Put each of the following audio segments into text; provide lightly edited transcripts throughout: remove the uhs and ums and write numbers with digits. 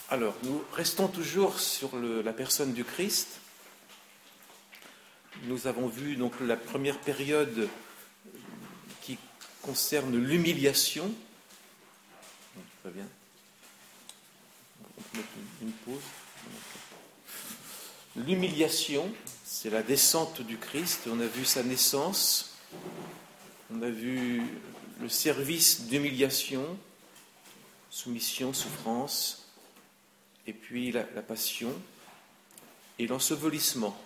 Alors, nous restons toujours sur la personne du Christ. Nous avons vu donc la première période qui concerne l'humiliation. Très bien. On peut mettre une pause. L'humiliation, c'est la descente du Christ. On a vu sa naissance. On a vu le service d'humiliation, soumission, souffrance. Et puis la passion et l'ensevelissement,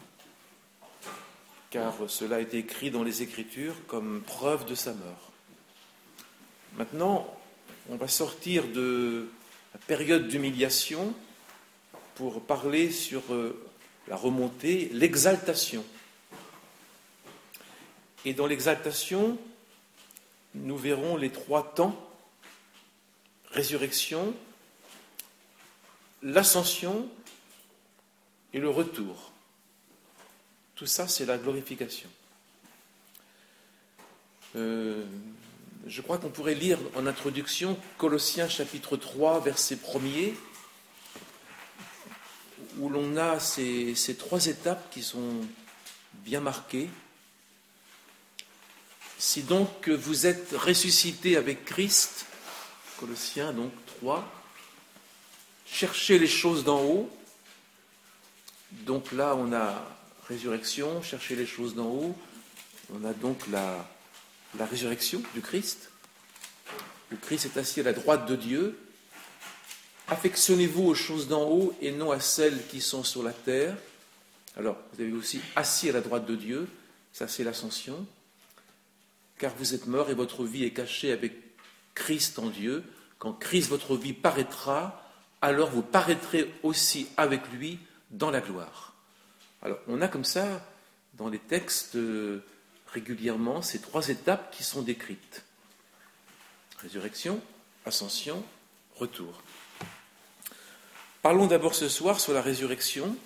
car cela a été écrit dans les Écritures comme preuve de sa mort. Maintenant, on va sortir de la période d'humiliation pour parler sur la remontée, l'exaltation. Et dans l'exaltation, nous verrons les 3 temps: résurrection, l'ascension et le retour. Tout ça, c'est la glorification. Je crois qu'on pourrait lire en introduction Colossiens chapitre 3, verset 1er, où l'on a ces 3 étapes qui sont bien marquées. Si donc vous êtes ressuscités avec Christ, Colossiens donc 3, cherchez les choses d'en haut. Donc là, on a résurrection, chercher les choses d'en haut. On a donc la résurrection du Christ. Le Christ est assis à la droite de Dieu. Affectionnez-vous aux choses d'en haut et non à celles qui sont sur la terre. Alors, vous avez aussi assis à la droite de Dieu. Ça, c'est l'ascension. Car vous êtes morts et votre vie est cachée avec Christ en Dieu. Quand Christ, votre vie, paraîtra, alors vous paraîtrez aussi avec lui dans la gloire. Alors, on a comme ça, dans les textes, régulièrement, ces 3 étapes qui sont décrites. Résurrection, ascension, retour. Parlons d'abord ce soir sur la résurrection,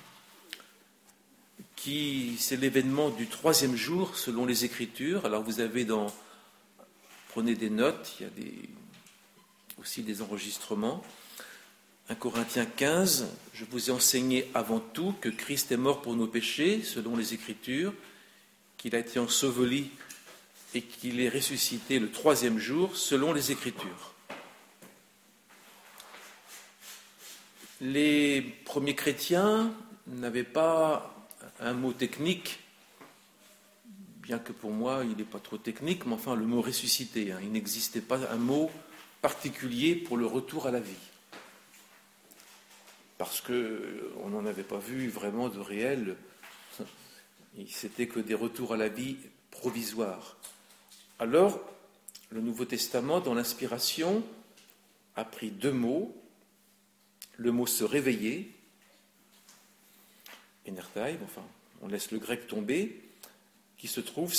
qui c'est l'événement du 3e jour selon les Écritures. Alors vous avez prenez des notes, il y a aussi des enregistrements. 1 Corinthiens 15, je vous ai enseigné avant tout que Christ est mort pour nos péchés, selon les Écritures, qu'il a été enseveli et qu'il est ressuscité le 3e jour, selon les Écritures. Les premiers chrétiens n'avaient pas un mot technique, bien que pour moi il n'est pas trop technique, mais enfin le mot ressuscité. Il n'existait pas un mot particulier pour le retour à la vie. Parce qu'on n'en avait pas vu vraiment de réel, c'était que des retours à la vie provisoires. Alors, le Nouveau Testament, dans l'inspiration, a pris 2 mots, le mot se réveiller, enertai, enfin, on laisse le grec tomber, qui se trouve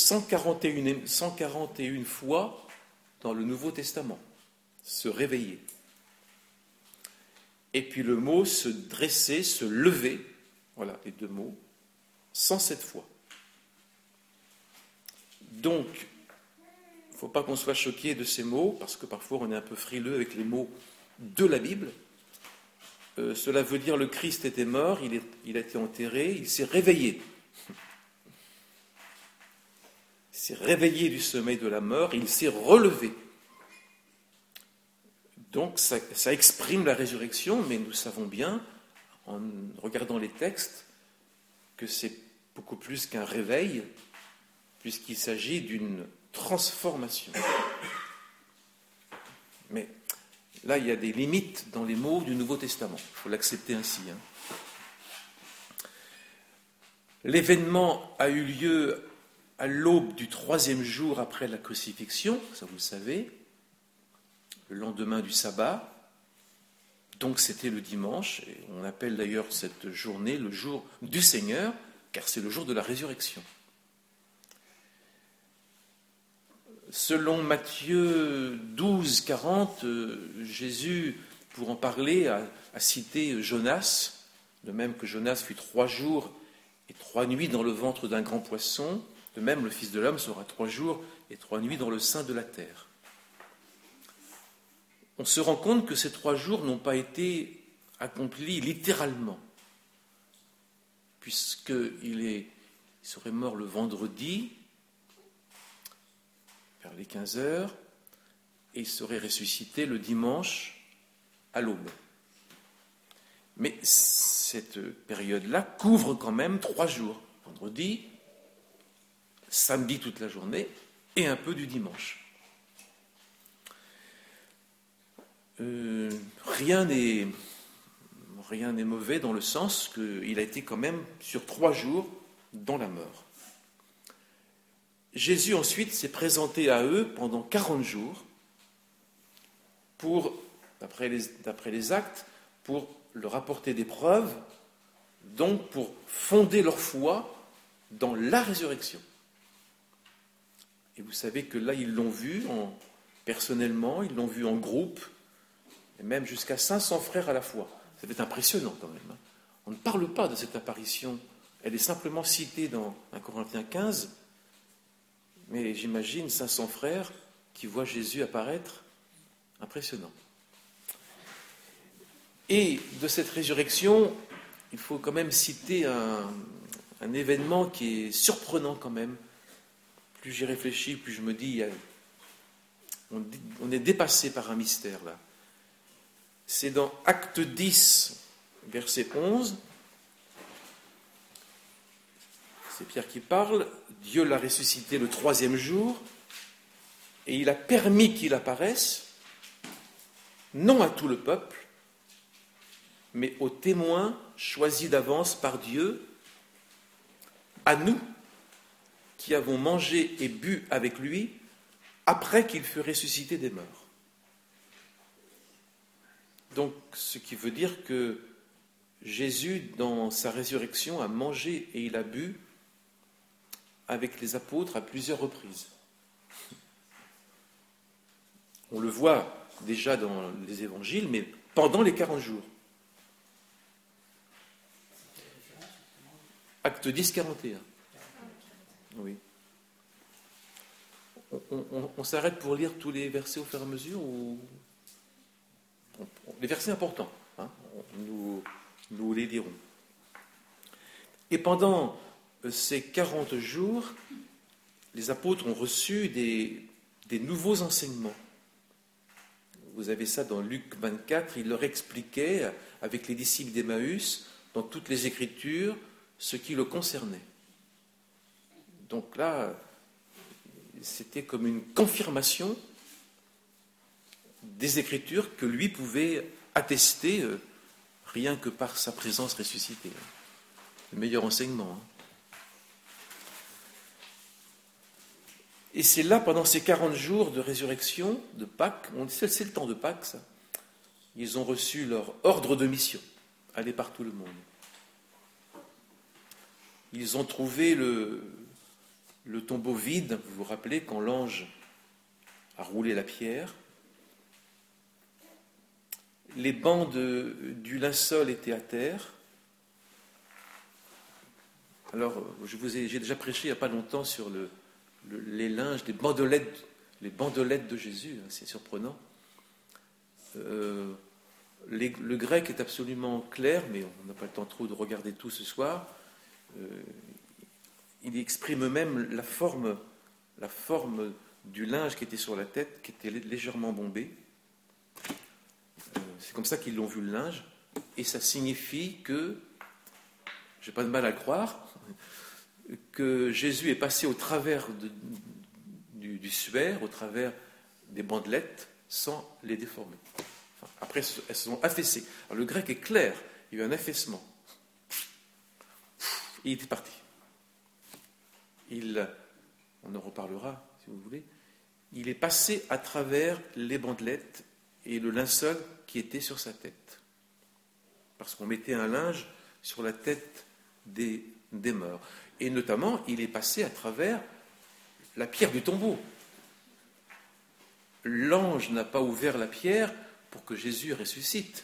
141 fois dans le Nouveau Testament, se réveiller. Et puis le mot se dresser, se lever, voilà les 2 mots, 107 fois. Donc, il ne faut pas qu'on soit choqué de ces mots, parce que parfois on est un peu frileux avec les mots de la Bible. Cela veut dire le Christ était mort, il a été enterré, il s'est réveillé. Il s'est réveillé du sommeil de la mort, il s'est relevé. Donc ça exprime la résurrection, mais nous savons bien, en regardant les textes, que c'est beaucoup plus qu'un réveil, puisqu'il s'agit d'une transformation. Mais là, il y a des limites dans les mots du Nouveau Testament. Il faut l'accepter ainsi. L'événement a eu lieu à l'aube du 3e jour après la crucifixion, ça vous le savez, le lendemain du sabbat. Donc c'était le dimanche, et on appelle d'ailleurs cette journée le jour du Seigneur, car c'est le jour de la résurrection. Selon Matthieu 12, 40, Jésus, pour en parler, a cité Jonas, de même que Jonas fut 3 jours et 3 nuits dans le ventre d'un grand poisson, de même le Fils de l'homme sera 3 jours et 3 nuits dans le sein de la terre. on se rend compte que ces 3 jours n'ont pas été accomplis littéralement, puisqu'il serait mort le vendredi, vers les 15 heures, et il serait ressuscité le dimanche à l'aube. Mais cette période-là couvre quand même 3 jours. Vendredi, samedi toute la journée et un peu du dimanche. Rien n'est mauvais dans le sens qu'il a été quand même sur 3 jours dans la mort. Jésus ensuite s'est présenté à eux pendant 40 jours pour, d'après les actes, pour leur apporter des preuves, donc pour fonder leur foi dans la résurrection. Et vous savez que là, ils l'ont vu personnellement, ils l'ont vu en groupe, et même jusqu'à 500 frères à la fois. Ça va être impressionnant quand même. On ne parle pas de cette apparition, elle est simplement citée dans 1 Corinthiens 15, mais j'imagine 500 frères qui voient Jésus apparaître, impressionnant. Et de cette résurrection, il faut quand même citer un événement qui est surprenant quand même. Plus j'y réfléchis, plus je me dis, on est dépassé par un mystère là. C'est dans Acte 10, verset 11. C'est Pierre qui parle. Dieu l'a ressuscité le 3e jour et il a permis qu'il apparaisse, non à tout le peuple, mais aux témoins choisis d'avance par Dieu, à nous qui avons mangé et bu avec lui après qu'il fut ressuscité des morts. Donc, ce qui veut dire que Jésus, dans sa résurrection, a mangé et il a bu avec les apôtres à plusieurs reprises. On le voit déjà dans les évangiles, mais pendant les 40 jours. Acte 10, 41. Oui. On s'arrête pour lire tous les versets au fur et à mesure ou... Les versets importants, hein, nous les lirons. Et pendant ces 40 jours, les apôtres ont reçu des nouveaux enseignements. Vous avez ça dans Luc 24, il leur expliquait, avec les disciples d'Emmaüs, dans toutes les Écritures, ce qui le concernait. Donc là, c'était comme une confirmation des Écritures que lui pouvait attester rien que par sa présence ressuscitée. Le meilleur enseignement. Hein. Et c'est là, pendant ces 40 jours de résurrection, de Pâques, c'est le temps de Pâques, ça, ils ont reçu leur ordre de mission, aller par tout le monde. Ils ont trouvé le tombeau vide, vous vous rappelez, quand l'ange a roulé la pierre. Les bancs du linceul étaient à terre. Alors, j'ai déjà prêché il n'y a pas longtemps sur les linges, les bandelettes de Jésus, c'est surprenant. Le grec est absolument clair, mais on n'a pas le temps trop de regarder tout ce soir. Il exprime même la forme du linge qui était sur la tête, qui était légèrement bombé. C'est comme ça qu'ils l'ont vu le linge, et ça signifie que, j'ai pas de mal à le croire, que Jésus est passé au travers du suaire, au travers des bandelettes, sans les déformer. Enfin, après, elles se sont affaissées. Alors, le grec est clair, il y a eu un affaissement. Et il était parti. On en reparlera, si vous voulez. Il est passé à travers les bandelettes et le linceul qui était sur sa tête. Parce qu'on mettait un linge sur la tête des morts. Et notamment, il est passé à travers la pierre du tombeau. L'ange n'a pas ouvert la pierre pour que Jésus ressuscite.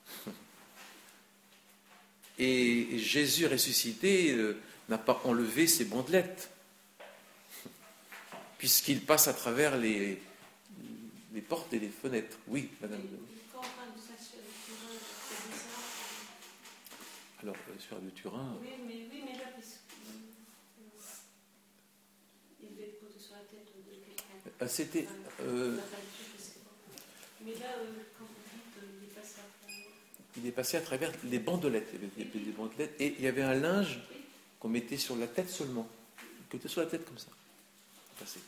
Et Jésus ressuscité n'a pas enlevé ses bandelettes, puisqu'il passe à travers les portes et les fenêtres. Oui, madame. Quand on parle du Saint-Suaire de Turin, c'est bizarre. Alors, le Saint-Suaire de Turin... Oui, mais là, parce qu'il devait être posé sur la tête de quelqu'un. C'était... Mais là, quand vous dites, il est passé à travers... Il est passé à travers les bandelettes. Il y avait des bandelettes. Et il y avait un linge qu'on mettait sur la tête seulement. Qu'on mettait sur la tête comme ça. Passé.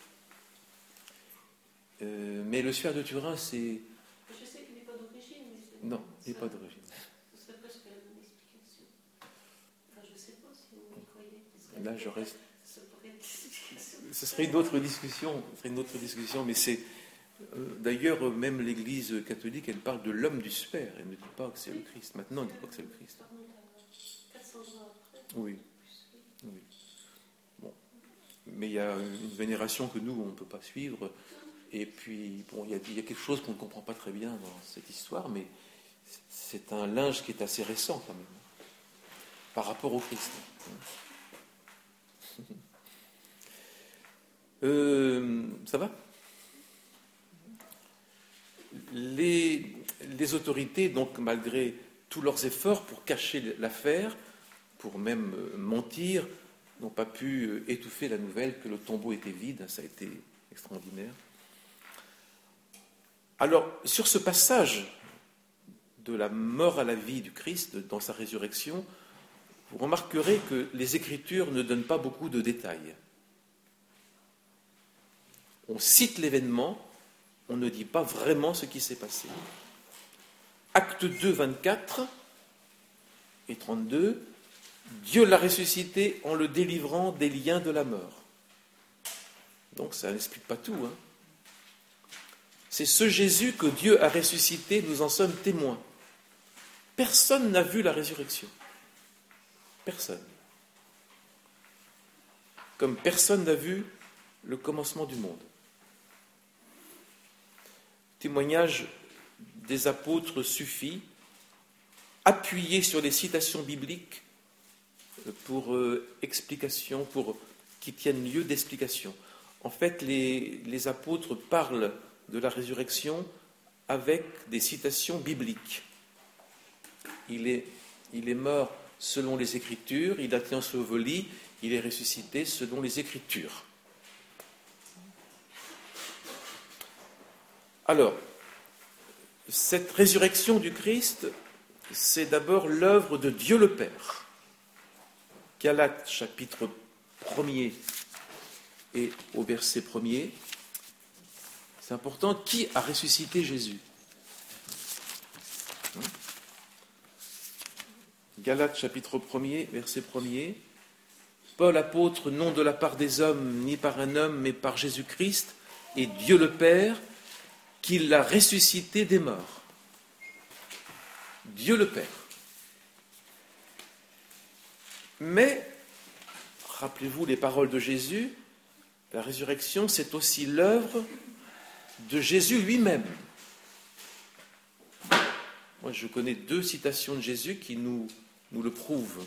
Mais le Saint-Suaire de Turin, c'est... Je sais qu'il n'est pas d'origine, mais... Non, il n'est pas d'origine. Ce serait presque la bonne explication. Enfin, je ne sais pas si vous me croyez. Là, je reste... Ça pourrait être... Ce serait une autre discussion, mais c'est... D'ailleurs, même l'Église catholique, elle parle de l'homme du Sphère. Elle ne dit pas que c'est le Christ. Maintenant, elle ne dit pas que c'est le Christ. 400 ans après. Oui. Bon. Mais il y a une vénération que nous, on ne peut pas suivre. Et puis, bon, il y a quelque chose qu'on ne comprend pas très bien dans cette histoire, mais c'est un linge qui est assez récent, quand même, par rapport au Christ. Ça va ? Les autorités, donc, malgré tous leurs efforts pour cacher l'affaire, pour même mentir, n'ont pas pu étouffer la nouvelle que le tombeau était vide. Ça a été extraordinaire. Alors, sur ce passage de la mort à la vie du Christ, dans sa résurrection, vous remarquerez que les Écritures ne donnent pas beaucoup de détails. On cite l'événement, on ne dit pas vraiment ce qui s'est passé. Acte 2, 24 et 32, Dieu l'a ressuscité en le délivrant des liens de la mort. Donc ça n'explique pas tout. C'est ce Jésus que Dieu a ressuscité, nous en sommes témoins. Personne n'a vu la résurrection. Personne. Comme personne n'a vu le commencement du monde. Témoignage des apôtres suffit, appuyé sur les citations bibliques pour explication, pour qui tiennent lieu d'explication. En fait, les apôtres parlent de la résurrection avec des citations bibliques. Il est mort selon les Écritures, il a été enseveli, il est ressuscité selon les Écritures. Alors, cette résurrection du Christ, c'est d'abord l'œuvre de Dieu le Père. Galates chapitre 1er et au verset 1er. C'est important, qui a ressuscité Jésus ? Galates chapitre 1er, verset 1er. Paul apôtre, non de la part des hommes, ni par un homme, mais par Jésus-Christ, et Dieu le Père, qui l'a ressuscité des morts. Dieu le Père. Mais, rappelez-vous les paroles de Jésus, la résurrection, c'est aussi l'œuvre de Jésus lui-même. Moi, je connais 2 citations de Jésus qui nous le prouvent.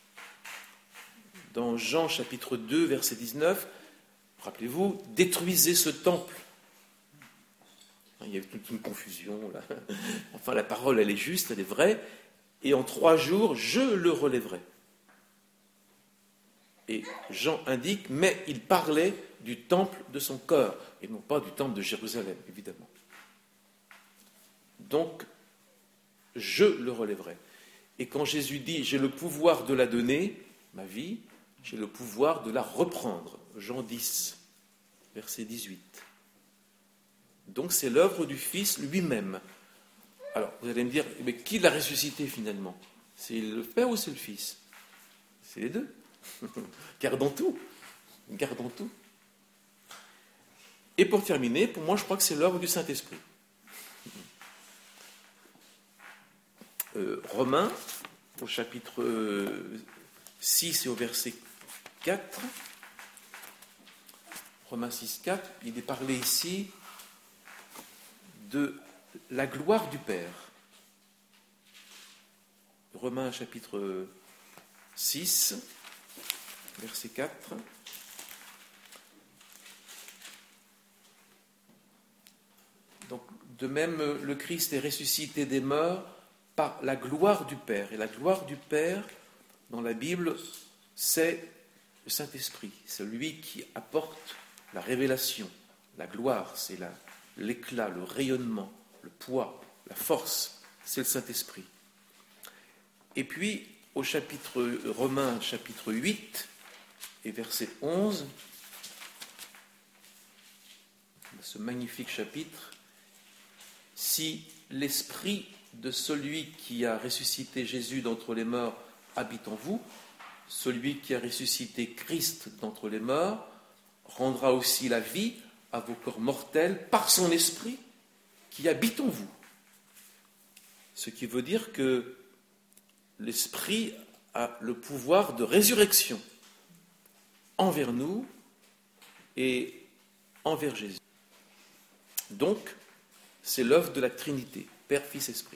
Dans Jean chapitre 2, verset 19, rappelez-vous, détruisez ce temple. Il y a eu toute une confusion là. Enfin, la parole, elle est juste, elle est vraie. Et en 3 jours, je le relèverai. Et Jean indique, mais il parlait du temple de son corps, et non pas du temple de Jérusalem, évidemment. Donc, je le relèverai. Et quand Jésus dit, j'ai le pouvoir de la donner, ma vie, j'ai le pouvoir de la reprendre. Jean 10, verset 18. Donc c'est l'œuvre du Fils lui-même. Alors, vous allez me dire, mais qui l'a ressuscité finalement ? C'est le Père ou c'est le Fils ? C'est les deux. Gardons tout. Gardons tout. Et pour terminer, pour moi, je crois que c'est l'œuvre du Saint-Esprit. Romains, au chapitre 6 et au verset 4. Romains 6, 4, il est parlé ici de la gloire du Père. Romains chapitre 6, verset 4. Donc, de même, le Christ est ressuscité des morts par la gloire du Père. Et la gloire du Père, dans la Bible, c'est le Saint-Esprit. C'est lui qui apporte la révélation. La gloire, c'est l'éclat, le rayonnement, le poids, la force. C'est le Saint-Esprit. Et puis, au chapitre Romains, chapitre 8, et verset 11, ce magnifique chapitre, « Si l'esprit de celui qui a ressuscité Jésus d'entre les morts habite en vous, celui qui a ressuscité Christ d'entre les morts rendra aussi la vie à vos corps mortels par son esprit qui habite en vous. » Ce qui veut dire que l'esprit a le pouvoir de résurrection envers nous et envers Jésus. Donc, c'est l'œuvre de la Trinité, Père, Fils, Esprit.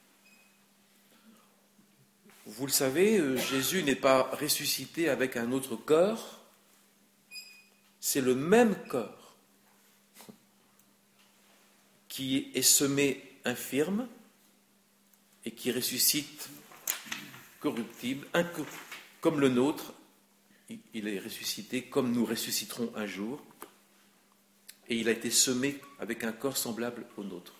Vous le savez, Jésus n'est pas ressuscité avec un autre corps, c'est le même corps qui est semé infirme et qui ressuscite corruptible, comme le nôtre. Il est ressuscité comme nous ressusciterons un jour, et il a été semé avec un corps semblable au nôtre.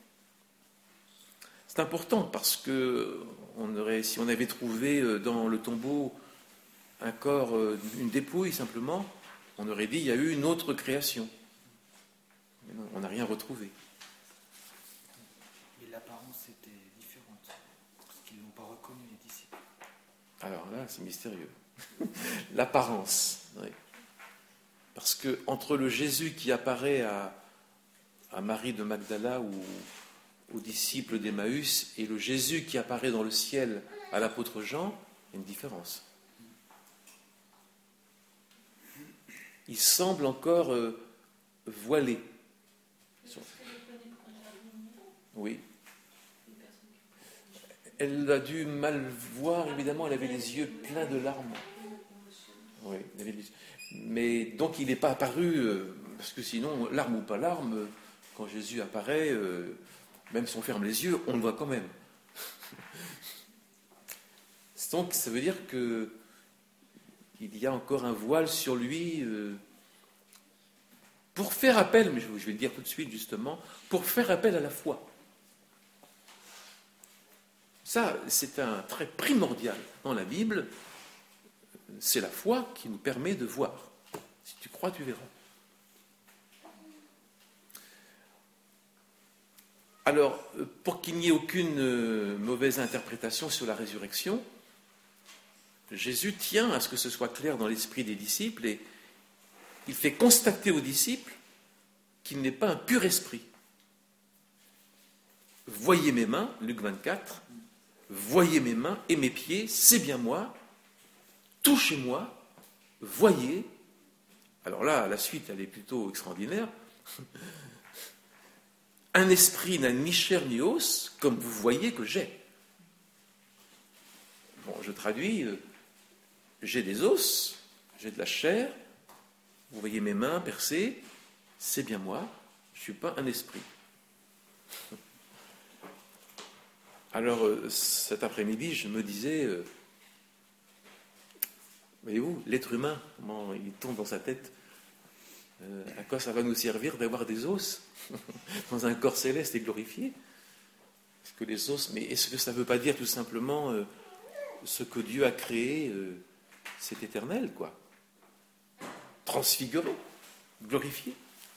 C'est important parce que si on avait trouvé dans le tombeau un corps, une dépouille simplement, on aurait dit il y a eu une autre création. Mais non, on n'a rien retrouvé. Et l'apparence était différente, parce qu'ils ne l'ont pas reconnu, les disciples. Alors là, c'est mystérieux. L'apparence, oui. Parce que entre le Jésus qui apparaît à Marie de Magdala ou aux disciples d'Emmaüs et le Jésus qui apparaît dans le ciel à l'apôtre Jean, il y a une différence. Il semble encore voilé. Oui. Elle a dû mal voir, évidemment, elle avait les yeux pleins de larmes. Oui, mais donc il n'est pas apparu, parce que sinon, larmes ou pas larmes, quand Jésus apparaît, même si on ferme les yeux, on le voit quand même. Donc ça veut dire qu'il y a encore un voile sur lui pour faire appel, mais je vais le dire tout de suite justement, pour faire appel à la foi. Ça, c'est un trait primordial dans la Bible. C'est la foi qui nous permet de voir. Si tu crois, tu verras. Alors, pour qu'il n'y ait aucune mauvaise interprétation sur la résurrection, Jésus tient à ce que ce soit clair dans l'esprit des disciples et il fait constater aux disciples qu'il n'est pas un pur esprit. Voyez mes mains, Luc 24, voyez mes mains et mes pieds, c'est bien moi. Touchez-moi, voyez. Alors là, la suite, elle est plutôt extraordinaire. Un esprit n'a ni chair ni os, comme vous voyez que j'ai. Bon, je traduis, j'ai des os, j'ai de la chair, vous voyez mes mains percées, c'est bien moi, je ne suis pas un esprit. Alors, cet après-midi, je me disais, voyez-vous, l'être humain, comment il tombe dans sa tête, à quoi ça va nous servir d'avoir des os dans un corps céleste et glorifié? Est-ce que les os, mais est-ce que ça ne veut pas dire tout simplement ce que Dieu a créé, c'est éternel, quoi? Transfiguré, glorifié.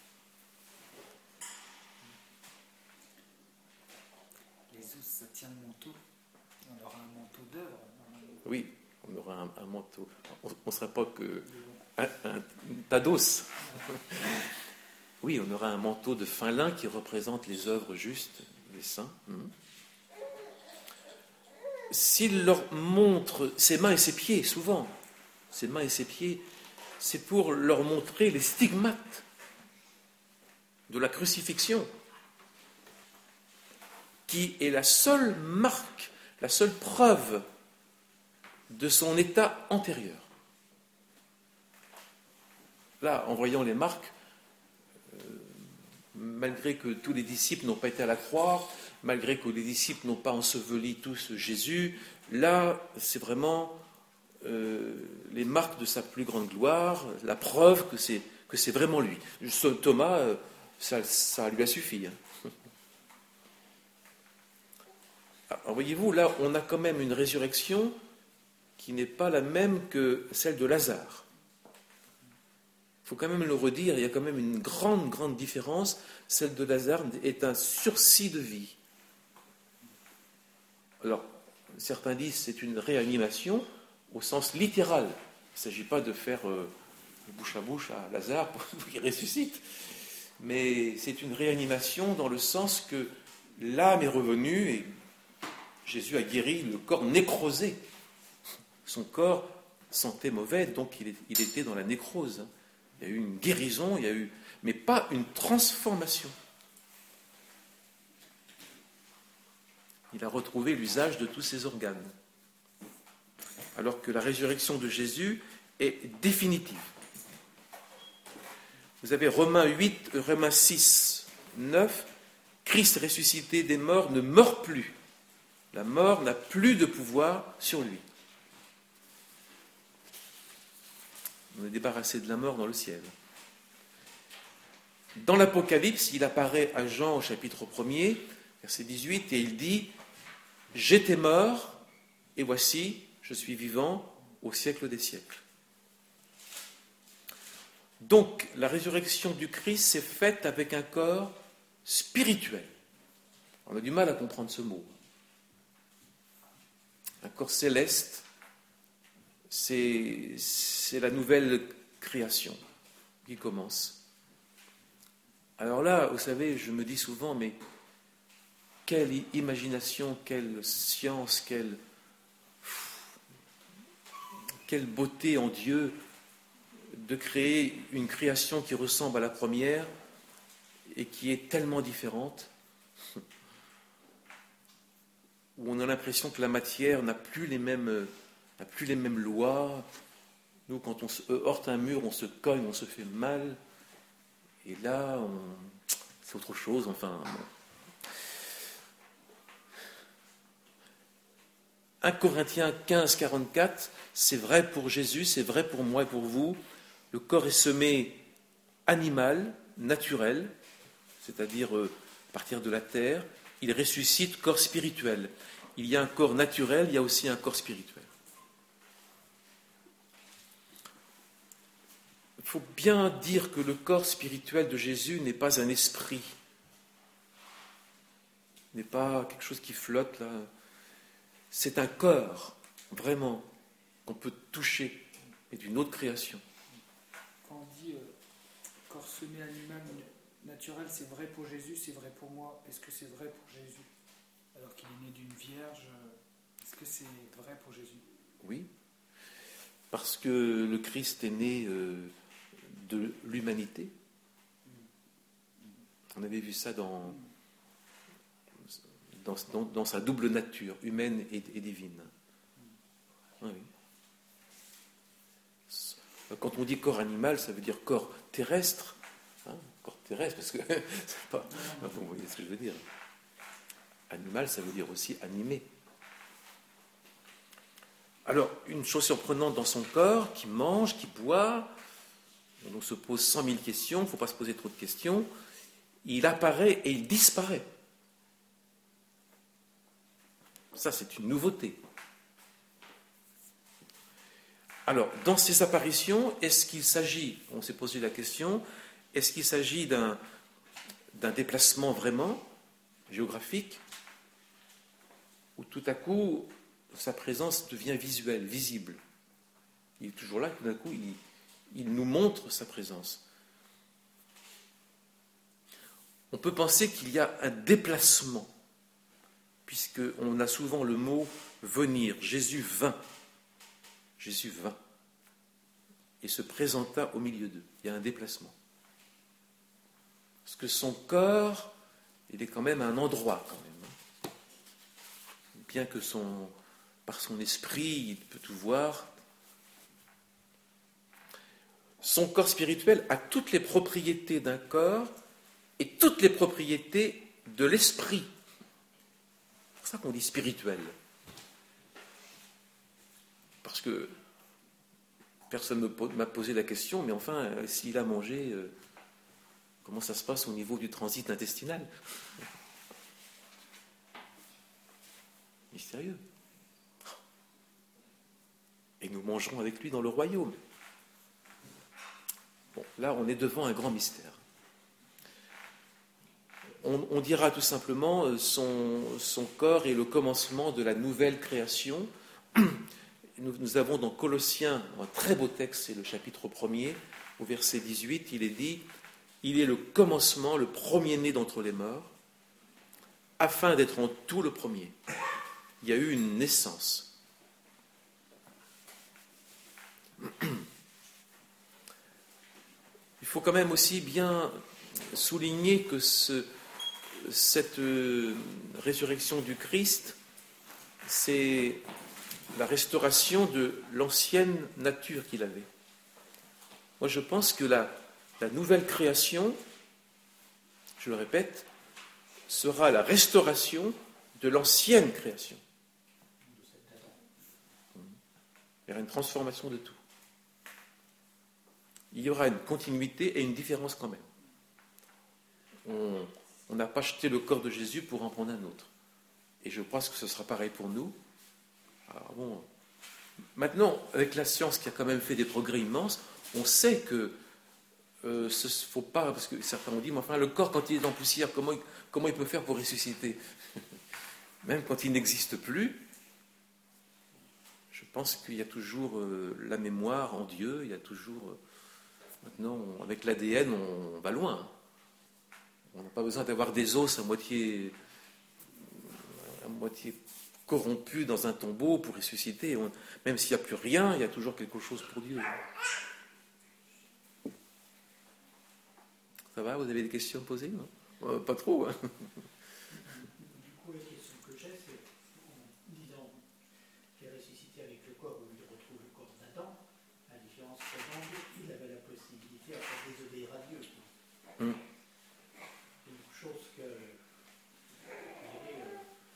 Les os, ça tient le manteau. On aura un manteau d'œuvre. Oui, on aura un manteau. On ne sera pas que un tas d'os. Oui, on aura un manteau de fin lin qui représente les œuvres justes, les saints. S'il leur montre ses mains et ses pieds, souvent, ses mains et ses pieds, c'est pour leur montrer les stigmates de la crucifixion, qui est la seule marque, la seule preuve de son état antérieur. Là, en voyant les marques, malgré que tous les disciples n'ont pas été à la croix, malgré que les disciples n'ont pas enseveli tous Jésus, là, c'est vraiment les marques de sa plus grande gloire, la preuve que c'est vraiment lui. Thomas, ça lui a suffi. Alors voyez-vous, là, on a quand même une résurrection qui n'est pas la même que celle de Lazare. Il faut quand même le redire, il y a quand même une grande, grande différence. Celle de Lazare est un sursis de vie. Alors, certains disent que c'est une réanimation au sens littéral. Il ne s'agit pas de faire bouche à bouche à Lazare pour qu'il ressuscite, mais c'est une réanimation dans le sens que l'âme est revenue et Jésus a guéri le corps nécrosé. Son corps sentait mauvais, donc il était dans la nécrose. Il y a eu une guérison, mais pas une transformation. Il a retrouvé l'usage de tous ses organes. Alors que la résurrection de Jésus est définitive. Vous avez Romains 6, 9. Christ ressuscité des morts ne meurt plus. La mort n'a plus de pouvoir sur lui. On est débarrassé de la mort dans le ciel. Dans l'Apocalypse, il apparaît à Jean au chapitre 1er, verset 18, et il dit « J'étais mort, et voici, je suis vivant au siècle des siècles. » Donc, la résurrection du Christ s'est faite avec un corps spirituel. On a du mal à comprendre ce mot. Un corps céleste, c'est la nouvelle création qui commence. Alors là, vous savez, je me dis souvent, mais quelle imagination, quelle science, quelle beauté en Dieu de créer une création qui ressemble à la première et qui est tellement différente, où on a l'impression que la matière n'a plus les mêmes lois. Nous, quand on se heurte un mur, on se cogne, on se fait mal. Et là, c'est autre chose, enfin. Bon. 1 Corinthiens 15, 44, c'est vrai pour Jésus, c'est vrai pour moi et pour vous. Le corps est semé animal, naturel, c'est-à-dire à partir de la terre. Il ressuscite corps spirituel. Il y a un corps naturel, il y a aussi un corps spirituel. Il faut bien dire que le corps spirituel de Jésus n'est pas un esprit, n'est pas quelque chose qui flotte là. C'est un corps, vraiment, qu'on peut toucher, et d'une autre création. Quand on dit corps semé animal naturel, c'est vrai pour Jésus, c'est vrai pour moi. Est-ce que c'est vrai pour Jésus? Alors qu'il est né d'une vierge, est-ce que c'est vrai pour Jésus? Oui, parce que le Christ est né de l'humanité. On avait vu ça dans sa double nature, humaine et divine. Oui. Quand on dit corps animal, ça veut dire corps terrestre. Corps terrestre, parce que c'est pas. Vous voyez ce que je veux dire. Animal, ça veut dire aussi animé. Alors, une chose surprenante dans son corps, qui mange, qui boit, on se pose 100 000 questions, il ne faut pas se poser trop de questions, il apparaît et il disparaît. Ça, c'est une nouveauté. Alors, dans ces apparitions, est-ce qu'il s'agit, on s'est posé la question, est-ce qu'il s'agit d'un déplacement vraiment géographique, où tout à coup, sa présence devient visuelle, visible? Il est toujours là, tout d'un coup, il nous montre sa présence. On peut penser qu'il y a un déplacement, puisqu'on a souvent le mot « venir ». Jésus vint. Jésus vint et se présenta au milieu d'eux. Il y a un déplacement. Parce que son corps, il est quand même à un endroit, quand même. Bien que par son esprit, il peut tout voir. Son corps spirituel a toutes les propriétés d'un corps, et toutes les propriétés de l'esprit. C'est pour ça qu'on dit spirituel. Parce que personne ne m'a posé la question, mais enfin, s'il a mangé, comment ça se passe au niveau du transit intestinal? Mystérieux. Et nous mangerons avec lui dans le royaume. Bon, là, on est devant un grand mystère. On dira tout simplement son corps est le commencement de la nouvelle création. Nous avons dans Colossiens un très beau texte, c'est le chapitre 1er, au verset 18, il est dit « Il est le commencement, le premier-né d'entre les morts, afin d'être en tout le premier. » Il y a eu une naissance. Il faut quand même aussi bien souligner que cette résurrection du Christ, c'est la restauration de l'ancienne nature qu'il avait. Moi, je pense que la nouvelle création, je le répète, sera la restauration de l'ancienne création. Il y aura une transformation de tout. Il y aura une continuité et une différence quand même. On n'a pas jeté le corps de Jésus pour en prendre un autre. Et je pense que ce sera pareil pour nous. Alors bon, maintenant, avec la science qui a quand même fait des progrès immenses, on sait que faut pas, parce que certains ont dit, mais enfin, le corps, quand il est en poussière, comment il peut faire pour ressusciter? Même quand il n'existe plus, je pense qu'il y a toujours la mémoire en Dieu, il y a toujours... maintenant, avec l'ADN, on va loin. On n'a pas besoin d'avoir des os à moitié corrompus dans un tombeau pour ressusciter. Même s'il n'y a plus rien, il y a toujours quelque chose pour Dieu. Ça va, vous avez des questions à poser, non? Pas trop, hein. Du coup, la question que j'ai, c'est en disant qu'il est ressuscité avec le corps où il retrouve le corps d'Adam, la différence présente, il avait la possibilité de désobéir à Dieu. Une chose que, je dirais,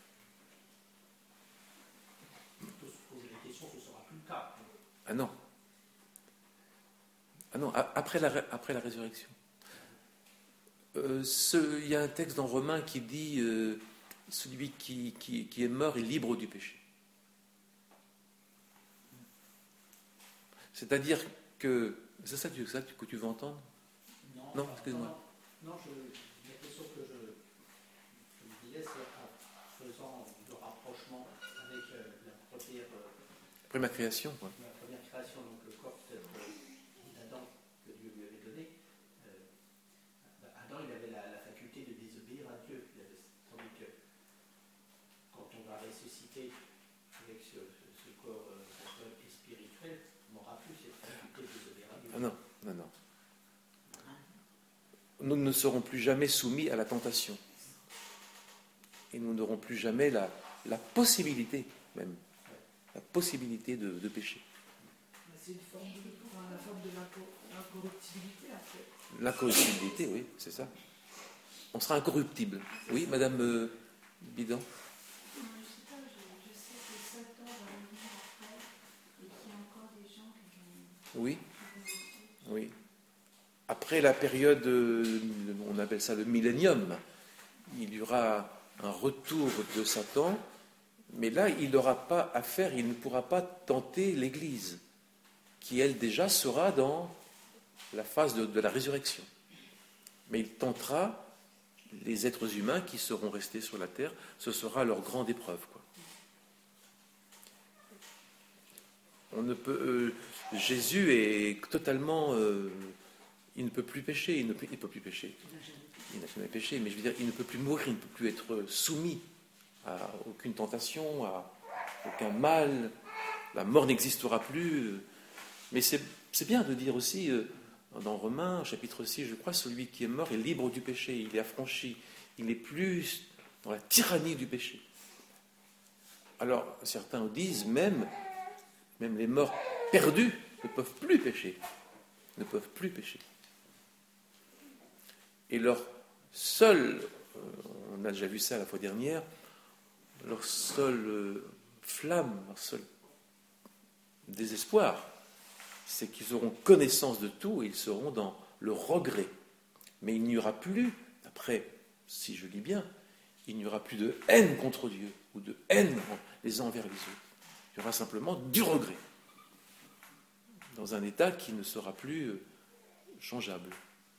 on peut se poser la question, ce ne sera plus le cas. Ah non. Ah non, après la résurrection. Il y a un texte dans Romains qui dit celui qui est mort est libre du péché. C'est-à-dire que... C'est ça que tu veux entendre? Non, excuse-moi. Non, la question que je me disais, c'est en faisant le rapprochement avec la première création, quoi. La première création, donc le corps d'Adam que Dieu lui avait donné. Adam, il avait la faculté de désobéir à Dieu. Tandis que quand on va ressusciter avec ce corps spirituel, on n'aura plus cette faculté de désobéir à Dieu. Ah non. Nous ne serons plus jamais soumis à la tentation. Et nous n'aurons plus jamais la possibilité, même, la possibilité de pécher. C'est une forme la forme de l'incorruptibilité, en fait. L'incorruptibilité, oui, c'est ça. On sera incorruptible. Oui, Madame Bidon? Je sais pas, je sais que Satan va revenir après et qu'il y a encore des gens qui vont... Oui. Après la période, on appelle ça le millénium, il y aura un retour de Satan, mais là, il n'aura pas à faire, il ne pourra pas tenter l'Église, qui, elle, déjà sera dans la phase de la résurrection. Mais il tentera les êtres humains qui seront restés sur la terre, ce sera leur grande épreuve, quoi. On ne peut, Jésus est totalement... il ne peut plus pécher, il ne peut plus pécher. Il n'a jamais péché, mais je veux dire, il ne peut plus mourir, il ne peut plus être soumis à aucune tentation, à aucun mal. La mort n'existera plus. Mais c'est bien de dire aussi, dans Romains, chapitre 6, je crois, celui qui est mort est libre du péché, il est affranchi, il n'est plus dans la tyrannie du péché. Alors, certains disent même les morts perdus ne peuvent plus pécher. Ne peuvent plus pécher. Et leur seul, on a déjà vu ça la fois dernière, leur seule flamme, leur seul désespoir, c'est qu'ils auront connaissance de tout et ils seront dans le regret. Mais il n'y aura plus, après, si je lis bien, il n'y aura plus de haine contre Dieu ou de haine les uns envers les autres. Il y aura simplement du regret dans un état qui ne sera plus changeable.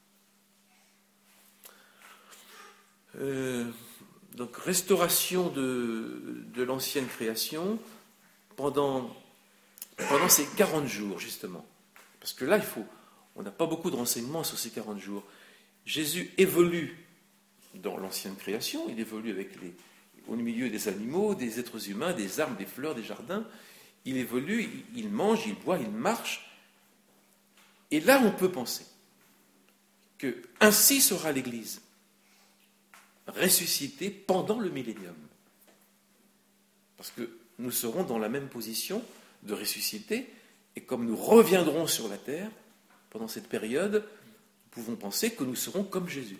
Donc restauration de l'ancienne création pendant ces 40 jours, justement. Parce que là, on n'a pas beaucoup de renseignements sur ces 40 jours. Jésus évolue dans l'ancienne création, il évolue au milieu des animaux, des êtres humains, des arbres, des fleurs, des jardins. Il évolue, il mange, il boit, il marche. Et là, on peut penser que ainsi sera l'Église, ressuscitée pendant le millénium. Parce que nous serons dans la même position de ressusciter, et comme nous reviendrons sur la terre pendant cette période, nous pouvons penser que nous serons comme Jésus.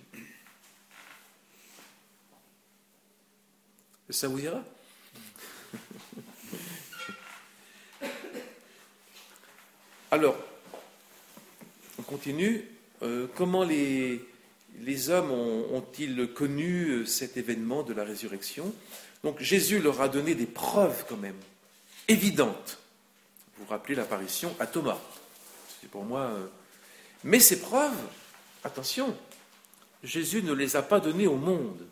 Ça vous ira ? Alors, on continue. Comment les hommes ont-ils connu cet événement de la résurrection ? Donc Jésus leur a donné des preuves quand même, évidentes. Vous vous rappelez l'apparition à Thomas. C'est pour moi... Mais ces preuves, attention, Jésus ne les a pas données au monde.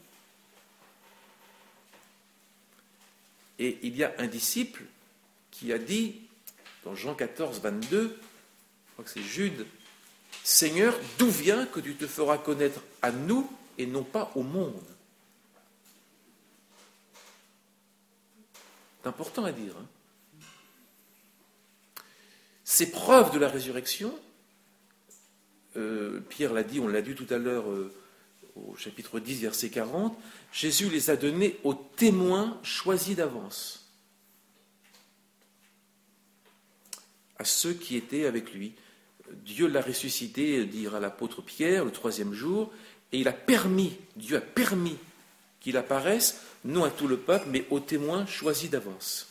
Et il y a un disciple qui a dit, dans Jean 14, 22, je crois que c'est Jude, « Seigneur, d'où vient que tu te feras connaître à nous et non pas au monde ?» C'est important à dire. Ces preuves de la résurrection, Pierre l'a dit, on l'a dit tout à l'heure au chapitre 10, verset 40, Jésus les a données aux témoins choisis d'avance, à ceux qui étaient avec lui. Dieu l'a ressuscité, dira l'apôtre Pierre, le 3e jour, et Dieu a permis qu'il apparaisse, non à tout le peuple, mais aux témoins choisis d'avance.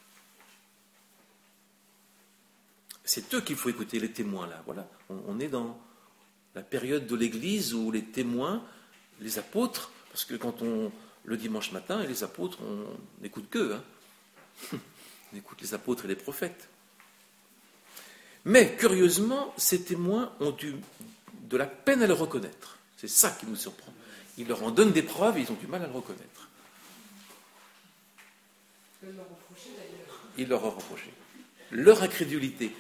C'est eux qu'il faut écouter, les témoins, là. Voilà. On est dans la période de l'Église où les témoins, les apôtres, parce que le dimanche matin, les apôtres, on n'écoute qu'eux. On écoute les apôtres et les prophètes. Mais, curieusement, ces témoins ont eu de la peine à le reconnaître. C'est ça qui nous surprend. Il leur en donne des preuves et ils ont du mal à le reconnaître. Il leur reprochait d'ailleurs. Il leur a reproché. Leur incrédulité.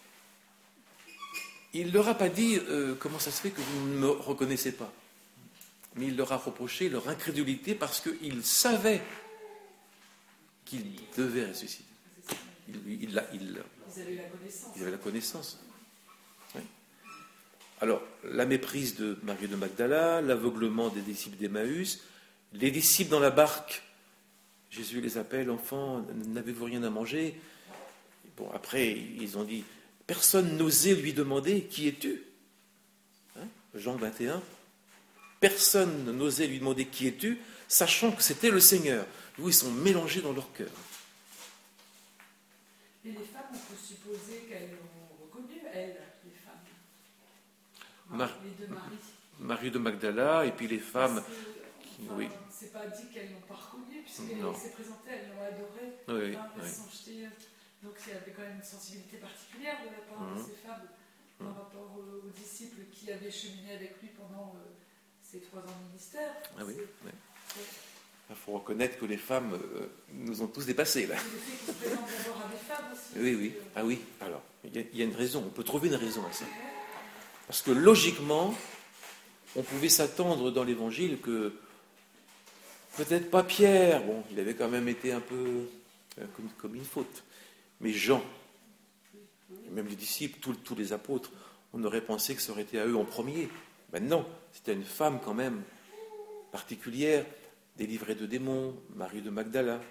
Il ne leur a pas dit comment ça se fait que vous ne me reconnaissez pas. Mais il leur a reproché leur incrédulité parce qu'ils savaient qu'ils devaient ressusciter. Ils avaient la connaissance. Ils avaient la connaissance. Oui. Alors, la méprise de Marie de Magdala, l'aveuglement des disciples d'Emmaüs, les disciples dans la barque, Jésus les appelle, enfants, n'avez-vous rien à manger ? Bon, après, ils ont dit, personne n'osait lui demander, qui es-tu ? Jean 21. Personne n'osait lui demander, qui es-tu ? Sachant que c'était le Seigneur. D'où ils sont mélangés dans leur cœur. Et les femmes, on peut supposer qu'elles l'ont reconnu, elles, les femmes. Les deux Marie. Marie de Magdala, et puis les femmes... Oui. C'est pas dit qu'elles l'ont pas reconnu, puisqu'elle s'est présentée, elles l'ont adorée. Elles sont jetées. Donc il y avait quand même une sensibilité particulière de la part de ces femmes par rapport aux disciples qui avaient cheminé avec lui pendant ces 3 ans de ministère. Ah oui, oui. Il faut reconnaître que les femmes nous ont tous dépassés, là. Le fait qu'ils se présentent d'abord à des femmes aussi. Oui, oui. Ah oui, alors, il y a une raison, on peut trouver une raison à ça. Parce que logiquement, on pouvait s'attendre dans l'Évangile que peut-être pas Pierre, bon, il avait quand même été un peu comme une faute, mais Jean, et même les disciples, tous les apôtres, on aurait pensé que ça aurait été à eux en premier. Ben non, c'était une femme quand même particulière, délivrée de démons, Marie de Magdala.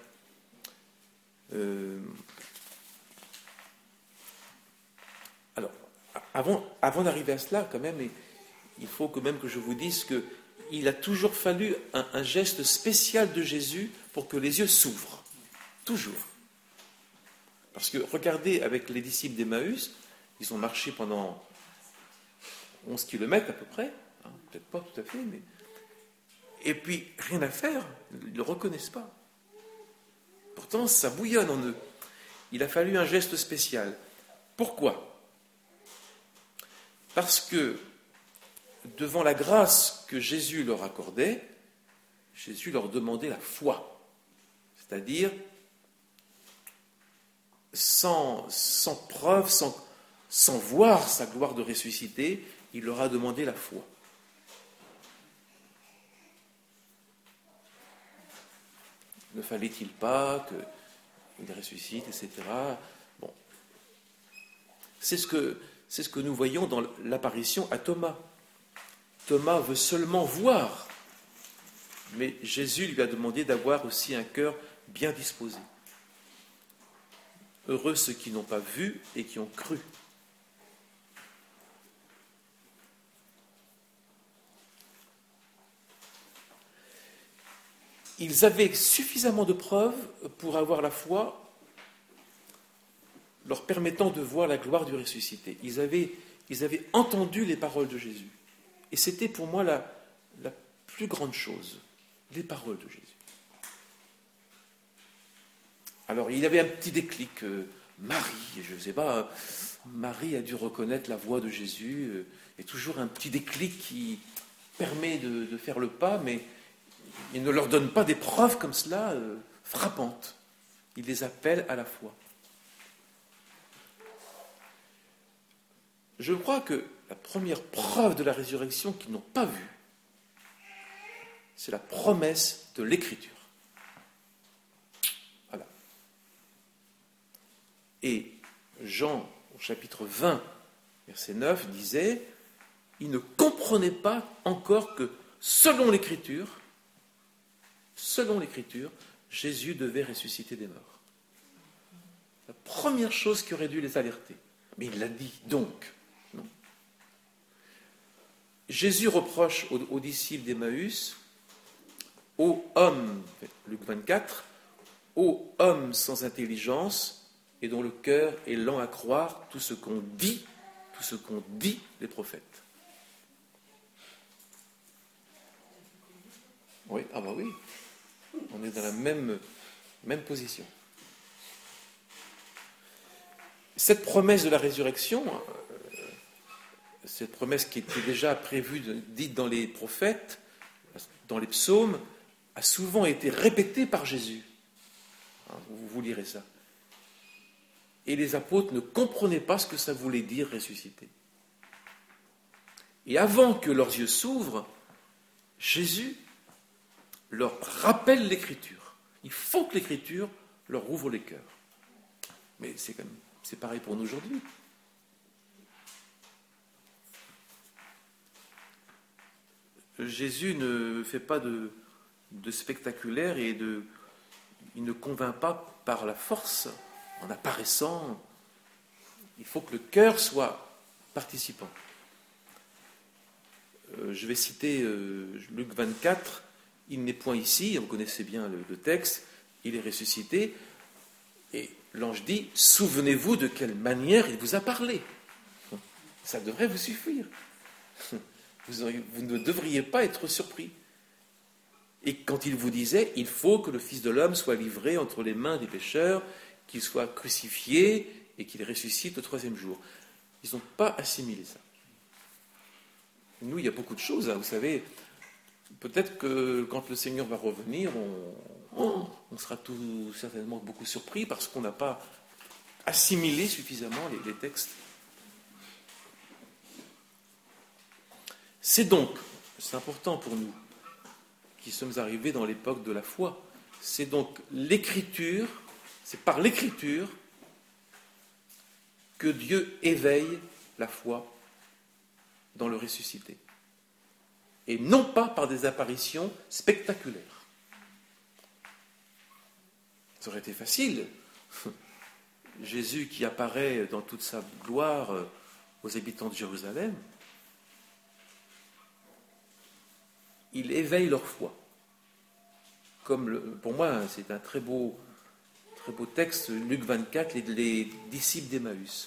Alors, avant d'arriver à cela, quand même, il faut quand même que je vous dise qu'il il a toujours fallu un geste spécial de Jésus pour que les yeux s'ouvrent. Toujours. Parce que regardez avec les disciples d'Emmaüs, ils ont marché pendant 11 kilomètres à peu près, hein, peut-être pas tout à fait, mais... Et puis, rien à faire, ils ne le reconnaissent pas. Pourtant, ça bouillonne en eux. Il a fallu un geste spécial. Pourquoi ? Parce que, devant la grâce que Jésus leur accordait, Jésus leur demandait la foi. C'est-à-dire, sans preuve, sans voir sa gloire de ressuscité, il leur a demandé la foi. Ne fallait-il pas qu'il ressuscite, etc. Bon. C'est ce que nous voyons dans l'apparition à Thomas. Thomas veut seulement voir, mais Jésus lui a demandé d'avoir aussi un cœur bien disposé. Heureux ceux qui n'ont pas vu et qui ont cru. Ils avaient suffisamment de preuves pour avoir la foi leur permettant de voir la gloire du ressuscité. Ils avaient entendu les paroles de Jésus. Et c'était pour moi la plus grande chose, les paroles de Jésus. Alors, il y avait un petit déclic. Marie, je ne sais pas, Marie a dû reconnaître la voix de Jésus. Il y a toujours un petit déclic qui permet de faire le pas, mais il ne leur donne pas des preuves comme cela frappantes. Il les appelle à la foi. Je crois que la première preuve de la résurrection qu'ils n'ont pas vue, c'est la promesse de l'Écriture. Voilà. Et Jean, au chapitre 20, verset 9, disait « Ils ne comprenaient pas encore que, selon l'Écriture, Jésus devait ressusciter des morts. » La première chose qui aurait dû les alerter. Mais il l'a dit donc. Non. Jésus reproche aux disciples d'Emmaüs, ô homme, Luc 24, ô homme sans intelligence et dont le cœur est lent à croire tout ce qu'ont dit les prophètes. Oui, ah bah oui, on est dans la même position. Cette promesse de la résurrection, cette promesse qui était déjà prévue, dite dans les prophètes, dans les psaumes, a souvent été répétée par Jésus. Vous lirez ça. Et les apôtres ne comprenaient pas ce que ça voulait dire ressusciter. Et avant que leurs yeux s'ouvrent, Jésus leur rappelle l'Écriture. Il faut que l'Écriture leur ouvre les cœurs. Mais c'est pareil pour nous aujourd'hui. Jésus ne fait pas de spectaculaire et il ne convainc pas par la force, en apparaissant. Il faut que le cœur soit participant. Je vais citer Luc 24. Il n'est point ici, vous connaissez bien le texte, il est ressuscité. Et l'ange dit, souvenez-vous de quelle manière il vous a parlé. Ça devrait vous suffire. Vous ne devriez pas être surpris. Et quand il vous disait, il faut que le Fils de l'homme soit livré entre les mains des pécheurs, qu'il soit crucifié et qu'il ressuscite au 3e jour. Ils n'ont pas assimilé ça. Nous, il y a beaucoup de choses, hein, vous savez. Peut-être que quand le Seigneur va revenir, on sera tout certainement beaucoup surpris parce qu'on n'a pas assimilé suffisamment les textes. C'est important pour nous qui sommes arrivés dans l'époque de la foi, c'est donc l'Écriture, c'est par l'Écriture que Dieu éveille la foi dans le ressuscité. Et non pas par des apparitions spectaculaires. Ça aurait été facile. Jésus qui apparaît dans toute sa gloire aux habitants de Jérusalem. il éveille leur foi. Pour moi, c'est un très beau texte, Luc 24, les disciples d'Emmaüs.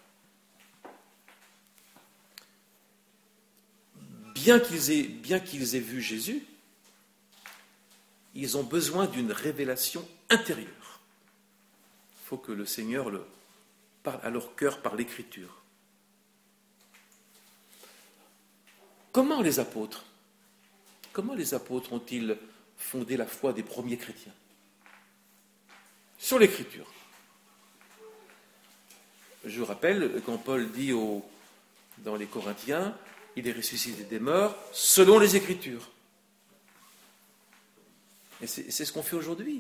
Bien qu'ils aient vu Jésus, ils ont besoin d'une révélation intérieure. Il faut que le Seigneur parle à leur cœur par l'Écriture. Comment les apôtres ont-ils fondé la foi des premiers chrétiens? Sur l'Écriture. Je rappelle, quand Paul dit dans les Corinthiens, il est ressuscité des morts selon les Écritures. Et c'est ce qu'on fait aujourd'hui.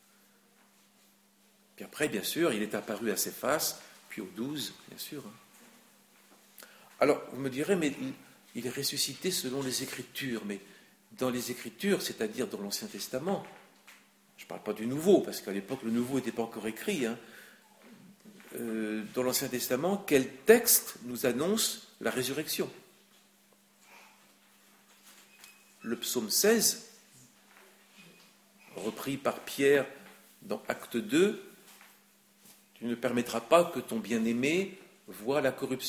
Puis après, bien sûr, il est apparu à Céphas, puis aux 12, bien sûr. Alors, vous me direz, mais il est ressuscité selon les Écritures. Mais dans les Écritures, c'est-à-dire dans l'Ancien Testament, je ne parle pas du Nouveau, parce qu'à l'époque, le Nouveau n'était pas encore écrit. Dans l'Ancien Testament, quel texte nous annonce la résurrection? Le psaume 16, repris par Pierre dans Acte 2, « Tu ne permettras pas que ton bien-aimé voie la corruption. »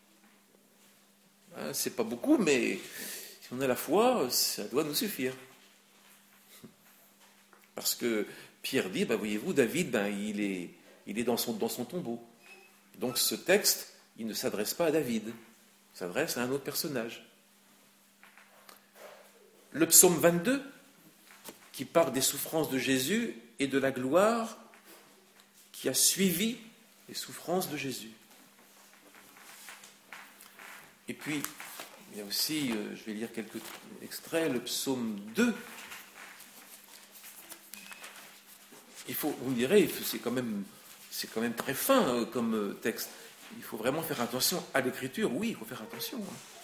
C'est pas beaucoup, mais si on a la foi, ça doit nous suffire. Parce que Pierre dit, voyez-vous, David, il est dans son tombeau. Donc ce texte, il ne s'adresse pas à David, il s'adresse à un autre personnage. Le psaume 22, qui parle des souffrances de Jésus et de la gloire qui a suivi les souffrances de Jésus. Et puis, il y a aussi, je vais lire quelques extraits, le psaume 2. Vous me direz, c'est quand même très fin comme texte. Il faut vraiment faire attention à l'écriture. Oui, il faut faire attention.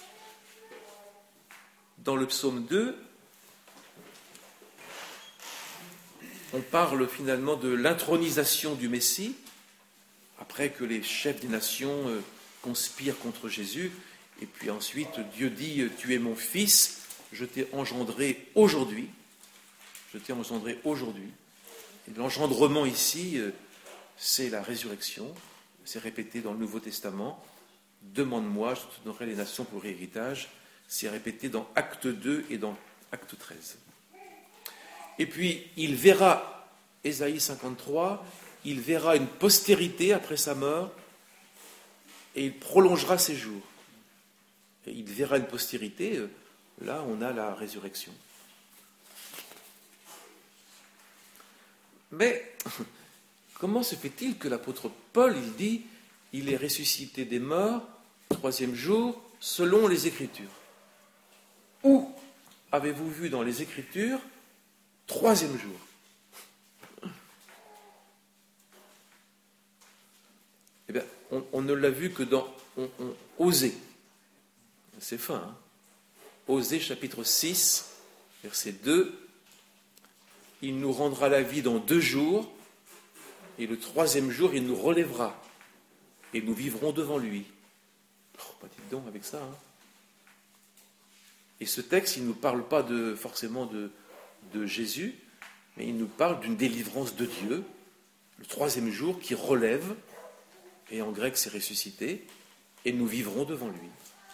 Dans le psaume 2, on parle finalement de l'intronisation du Messie, après que les chefs des nations conspirent contre Jésus. Et puis ensuite, Dieu dit, « Tu es mon fils, je t'ai engendré aujourd'hui. » Je t'ai engendré aujourd'hui. Et l'engendrement ici, c'est la résurrection. C'est répété dans le Nouveau Testament. « Demande-moi, je te donnerai les nations pour héritage. » C'est répété dans Acte 2 et dans Acte 13. Et puis, il verra, Ésaïe 53, il verra une postérité après sa mort et il prolongera ses jours. Et il verra une postérité, là on a la résurrection. Mais comment se fait-il que l'apôtre Paul, il dit, il est ressuscité des morts, 3e jour, selon les Écritures? Où avez-vous vu dans les Écritures 3e jour? Eh bien, on ne l'a vu que dans Osée. C'est fin, Osée chapitre 6, verset 2. Il nous rendra la vie dans 2 jours, et le 3e jour, il nous relèvera, et nous vivrons devant lui. Pas dites donc avec ça, Et ce texte, il ne nous parle pas forcément de Jésus, mais il nous parle d'une délivrance de Dieu, le 3e jour qui relève, et en grec c'est ressuscité, et nous vivrons devant lui.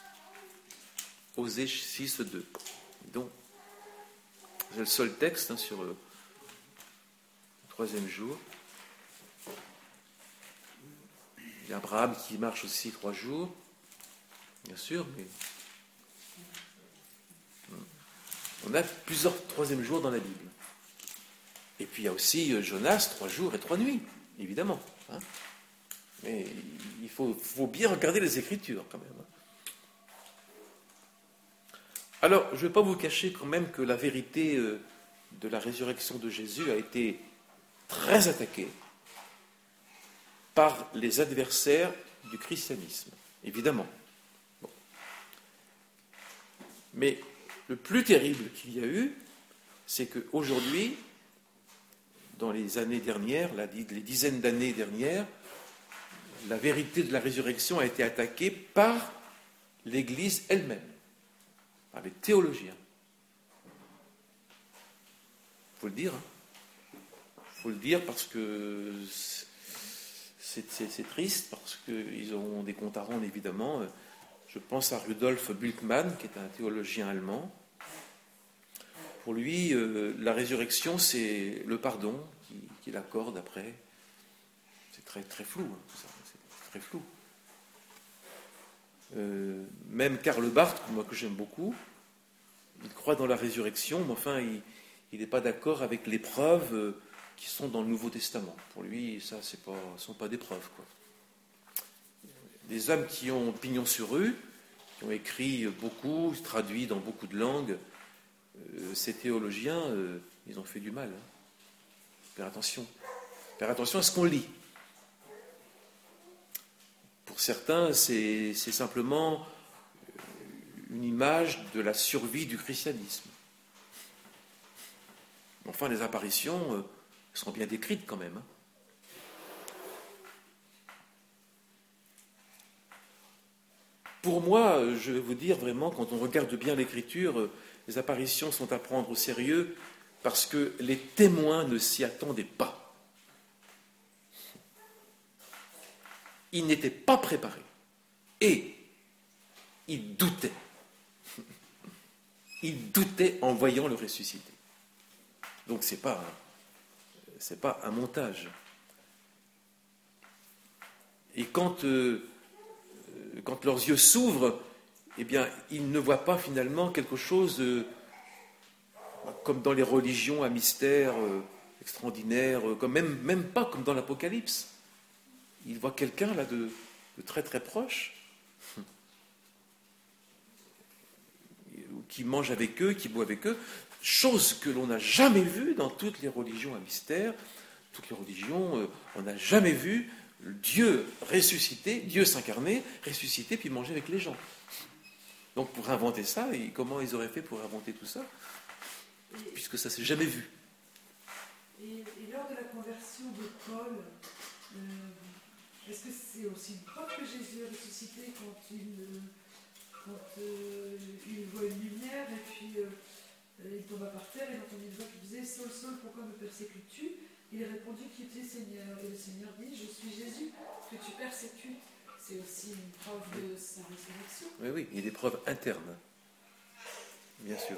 Osée 6, 2. Donc, c'est le seul texte sur le 3e jour. Il y a Abraham qui marche aussi 3 jours, bien sûr, mais on a plusieurs 3e jours dans la Bible. Et puis il y a aussi Jonas, 3 jours et 3 nuits, évidemment. Mais il faut bien regarder les Écritures quand même. Alors, je ne vais pas vous cacher quand même que la vérité de la résurrection de Jésus a été très attaquée par les adversaires du christianisme, évidemment. Bon. Mais le plus terrible qu'il y a eu, c'est qu'aujourd'hui, dans les années dernières, les dizaines d'années dernières, la vérité de la résurrection a été attaquée par l'Église elle-même, par les théologiens. faut le dire. Il faut le dire parce que c'est triste, parce qu'ils auront des comptes à rendre, évidemment. Je pense à Rudolf Bultmann, qui est un théologien allemand. Pour lui, la résurrection, c'est le pardon qu'il accorde après. C'est très, très flou, c'est très flou. Même Karl Barth, moi que j'aime beaucoup, il croit dans la résurrection, mais enfin, il n'est pas d'accord avec les preuves qui sont dans le Nouveau Testament. Pour lui, ça, ce ne sont pas des preuves, quoi. Des hommes qui ont pignon sur rue, qui ont écrit beaucoup, traduit dans beaucoup de langues, ces théologiens, ils ont fait du mal. Faire attention. Faire attention à ce qu'on lit. Pour certains, c'est simplement une image de la survie du christianisme. Enfin, les apparitions sont bien décrites quand même. Pour moi, je vais vous dire vraiment, quand on regarde bien l'Écriture, les apparitions sont à prendre au sérieux parce que les témoins ne s'y attendaient pas. Ils n'étaient pas préparés. Et ils doutaient. Ils doutaient en voyant le ressuscité. Donc c'est pas un montage. Et quand leurs yeux s'ouvrent, eh bien, ils ne voient pas finalement quelque chose comme dans les religions à mystère extraordinaire, comme même pas comme dans l'Apocalypse. Ils voient quelqu'un là de très très proche, qui mange avec eux, qui boit avec eux, chose que l'on n'a jamais vue dans toutes les religions à mystère. Toutes les religions, on n'a jamais vu Dieu ressuscité, Dieu s'incarner, ressuscité, puis manger avec les gens. Donc pour inventer ça, comment ils auraient fait pour inventer tout ça? Puisque ça ne s'est jamais vu. Et lors de la conversion de Paul, est-ce que c'est aussi une preuve que Jésus est ressuscité quand il voit une lumière et puis il tomba par terre et il entendit une voix qui disait « Saul, Saul, pourquoi me persécutes-tu » Il répondit « Qui es-tu, Seigneur ?» Et le Seigneur dit « Je suis Jésus, que tu persécutes. » C'est aussi une preuve de sa résurrection. Oui, oui, il y a des preuves internes. Bien sûr.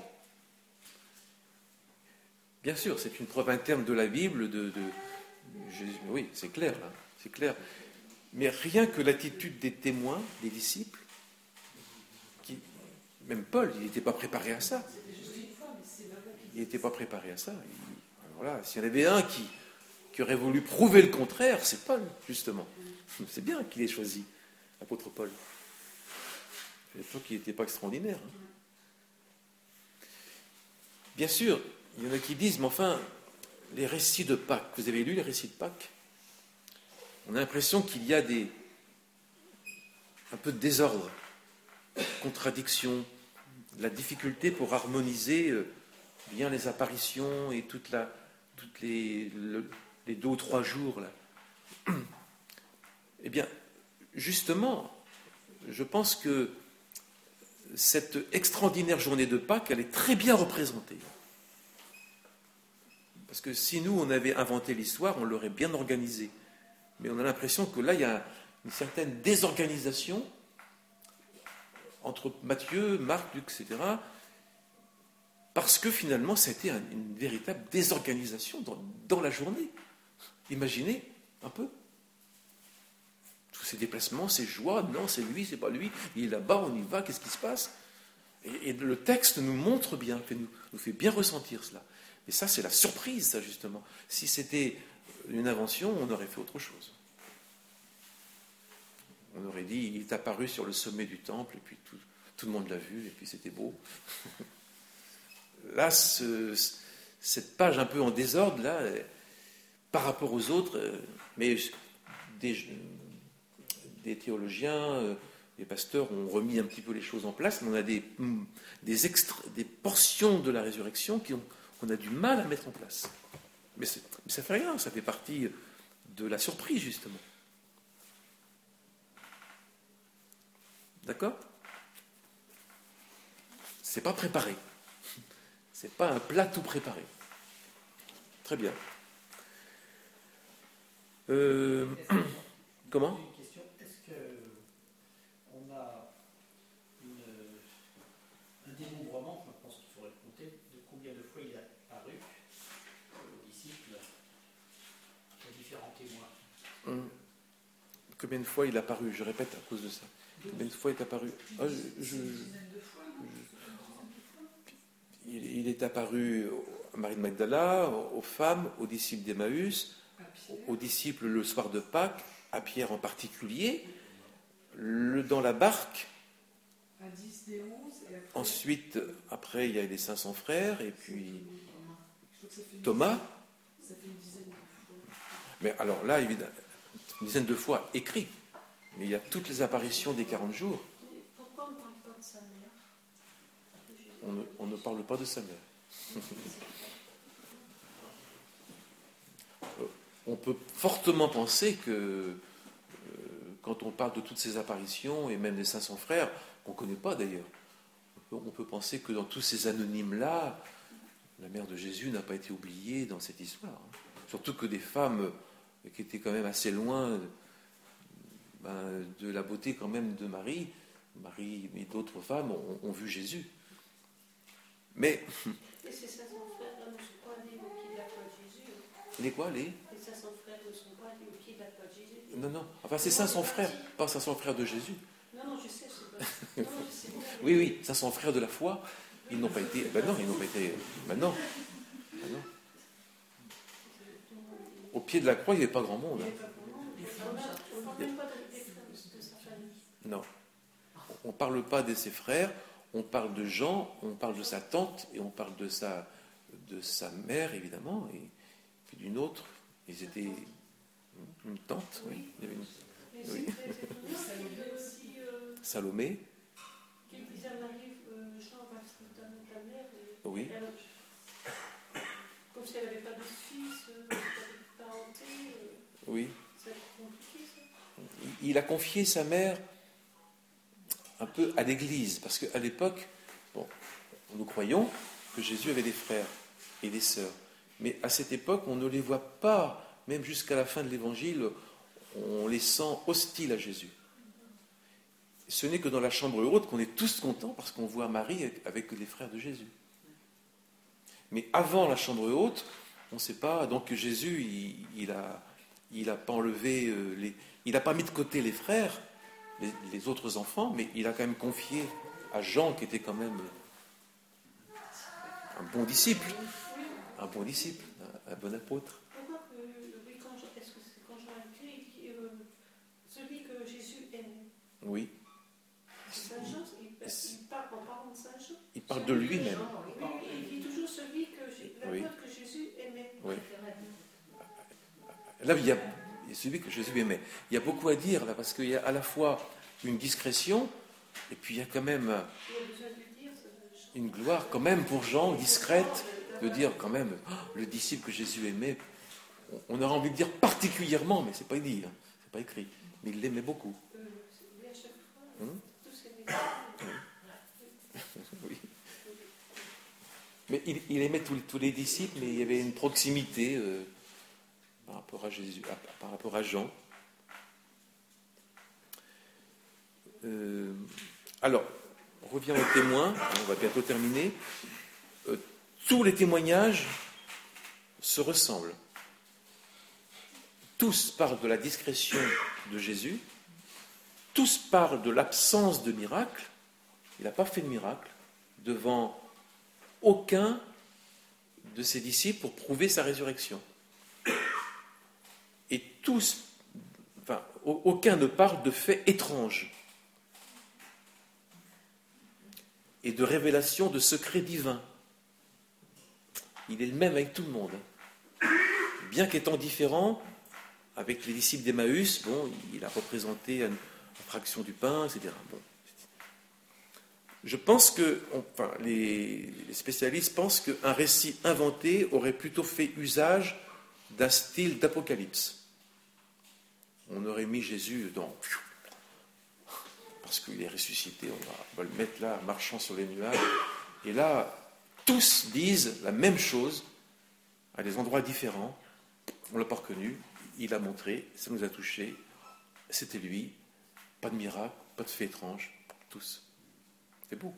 Bien sûr, c'est une preuve interne de la Bible, de Jésus. Oui, c'est clair, là, c'est clair. Mais rien que l'attitude des témoins, des disciples, même Paul, il n'était pas préparé à ça. Il n'était pas préparé à ça. Voilà, s'il y en avait un qui aurait voulu prouver le contraire, c'est Paul, justement. C'est bien qu'il ait choisi l'apôtre Paul. Je trouve qu'il n'était pas extraordinaire. Bien sûr, il y en a qui disent, mais enfin, les récits de Pâques, vous avez lu les récits de Pâques? On a l'impression qu'il y a un peu de désordre, contradiction, la difficulté pour harmoniser bien les apparitions et toutes les 2 ou 3 jours là. Eh bien, justement, je pense que cette extraordinaire journée de Pâques, elle est très bien représentée. Parce que si nous, on avait inventé l'histoire, on l'aurait bien organisée. Mais on a l'impression que là, il y a une certaine désorganisation entre Matthieu, Marc, Luc, etc. Parce que finalement, ça a été une véritable désorganisation dans la journée. Imaginez un peu. Tous ces déplacements, ces joies, non, c'est lui, c'est pas lui, il est là-bas, on y va, qu'est-ce qui se passe? Et le texte nous montre bien, nous fait bien ressentir cela. Et ça, c'est la surprise, ça, justement. Si c'était une invention, on aurait fait autre chose. On aurait dit, il est apparu sur le sommet du temple, et puis tout le monde l'a vu, et puis c'était beau. Là, cette page un peu en désordre, là, par rapport aux autres, mais des théologiens, des pasteurs ont remis un petit peu les choses en place, mais on a des portions de la résurrection qu'on a du mal à mettre en place. Mais ça fait rien, ça fait partie de la surprise, justement. D'accord? C'est pas préparé. C'est pas un plat tout préparé. Très bien. Comment ? Une question. Est-ce qu'on a un dénombrement, je pense qu'il faudrait le compter, de combien de fois il a paru aux disciples, aux différents témoins? Combien de fois il a paru ? Je répète à cause de ça. Combien de fois il est apparu ? Il est apparu à Marie de Magdala, aux femmes, aux disciples d'Emmaüs, aux disciples le soir de Pâques, à Pierre en particulier, dans la barque. À 10 des 11. Et après, Ensuite, après, il y a les 500 frères, et puis Thomas. Ça fait une dizaine de fois. Mais alors là, évidemment, une dizaine de fois écrit. Mais il y a toutes les apparitions des 40 jours. Pourquoi on ne parle pas de sa mère? On ne parle pas de sa mère. On peut fortement penser que quand on parle de toutes ces apparitions, et même des 500 frères, qu'on ne connaît pas d'ailleurs, on peut penser que dans tous ces anonymes-là, la mère de Jésus n'a pas été oubliée dans cette histoire. Surtout que des femmes qui étaient quand même assez loin de la beauté quand même de Marie et d'autres femmes ont vu Jésus. Mais... Et ces 500 frères-là ne sont pas allés au pied de la croix de Jésus. Les quoi, les 500 frères ne sont pas allés au pied de la croix de Jésus. Non. Enfin, c'est 500 frères, pas 500 frères de Jésus. Non, je sais, c'est pas... Non, je sais bien. Oui, 500 frères de la foi, ils n'ont pas été... Ben non, ils n'ont pas été... Ben non. Au pied de la croix, il n'y avait pas grand monde. On ne parle même pas de sa famille. Non. On ne parle pas de ses frères, on parle de Jean, on parle de sa tante, et on parle de sa mère, évidemment, et puis d'une autre. Ils étaient une tante, oui. Il y avait Mais c'est très étonnant, il y avait aussi... Salomé. Qui disait à Marie, Jean va se donner ta mère. Oui. Comme si elle n'avait pas de fils, pas de parenté. Oui. C'est compliqué, ça. Il a confié sa mère un peu à l'Église, parce qu'à l'époque, nous croyons que Jésus avait des frères et des sœurs. Mais à cette époque, on ne les voit pas, même jusqu'à la fin de l'Évangile, on les sent hostiles à Jésus. Ce n'est que dans la chambre haute qu'on est tous contents parce qu'on voit Marie avec les frères de Jésus. Mais avant la chambre haute, on ne sait pas. Donc Jésus, il a pas enlevé, il n'a pas mis de côté les frères, les autres enfants, mais il a quand même confié à Jean, qui était quand même un bon disciple, un bon apôtre. Pourquoi est-ce que c'est quand Jean écrit, il dit celui que Jésus aimait? Oui. Saint Jean, il parle en parlant de Saint Jean. Il parle de lui-même. Oui, il dit toujours celui que Jésus aimait. Oui. Là, il y a celui que Jésus aimait. Il y a beaucoup à dire là, parce qu'il y a à la fois une discrétion, et puis il y a quand même une gloire, quand même pour Jean, discrète, de dire quand même, le disciple que Jésus aimait. On aurait envie de dire particulièrement, mais c'est pas dit, c'est pas écrit. Mais il l'aimait beaucoup. Oui, à chaque fois, tous aimaient. Oui. Mais il aimait tous les disciples, mais il y avait une proximité par rapport à Jésus, par rapport à Jean. Alors, on revient aux témoins, on va bientôt terminer. Tous les témoignages se ressemblent. Tous parlent de la discrétion de Jésus, tous parlent de l'absence de miracle. Il n'a pas fait de miracle devant aucun de ses disciples pour prouver sa résurrection. Et tous, aucun ne parle de faits étranges et de révélations de secrets divins. Il est le même avec tout le monde. Bien qu'étant différent, avec les disciples d'Emmaüs, il a représenté une fraction du pain, etc. Je pense que, les spécialistes pensent qu'un récit inventé aurait plutôt fait usage d'un style d'apocalypse. On aurait mis Jésus parce qu'il est ressuscité, on va le mettre là, marchant sur les nuages. Et là, tous disent la même chose, à des endroits différents. On ne l'a pas reconnu, il a montré, ça nous a touchés, c'était lui, pas de miracle, pas de fait étrange, tous. C'est beau.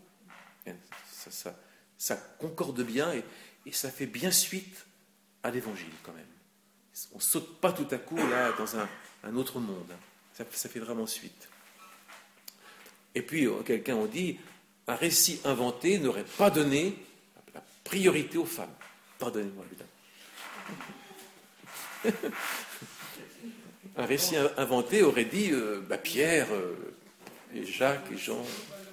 Ça concorde bien et ça fait bien suite à l'évangile quand même. On ne saute pas tout à coup là dans un autre monde. Ça fait vraiment suite. Et puis, quelqu'un a dit, un récit inventé n'aurait pas donné la priorité aux femmes. Pardonnez-moi, évidemment. Un récit inventé aurait dit, Pierre, et Jacques et Jean.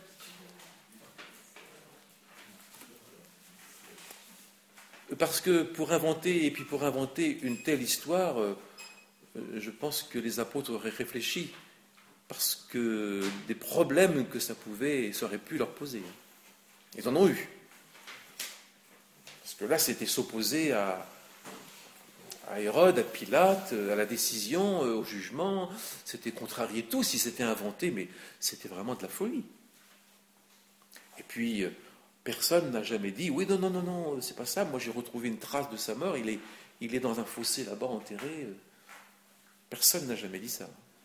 Parce que pour inventer une telle histoire, je pense que les apôtres auraient réfléchi, parce que des problèmes que ça aurait pu leur poser. Ils en ont eu. Parce que là, c'était s'opposer à Hérode, à Pilate, à la décision, au jugement. C'était contrarier tout si c'était inventé, mais c'était vraiment de la folie. Et puis, personne n'a jamais dit, oui, non, c'est pas ça, moi j'ai retrouvé une trace de sa mort, il est dans un fossé là-bas enterré. Personne n'a jamais dit ça.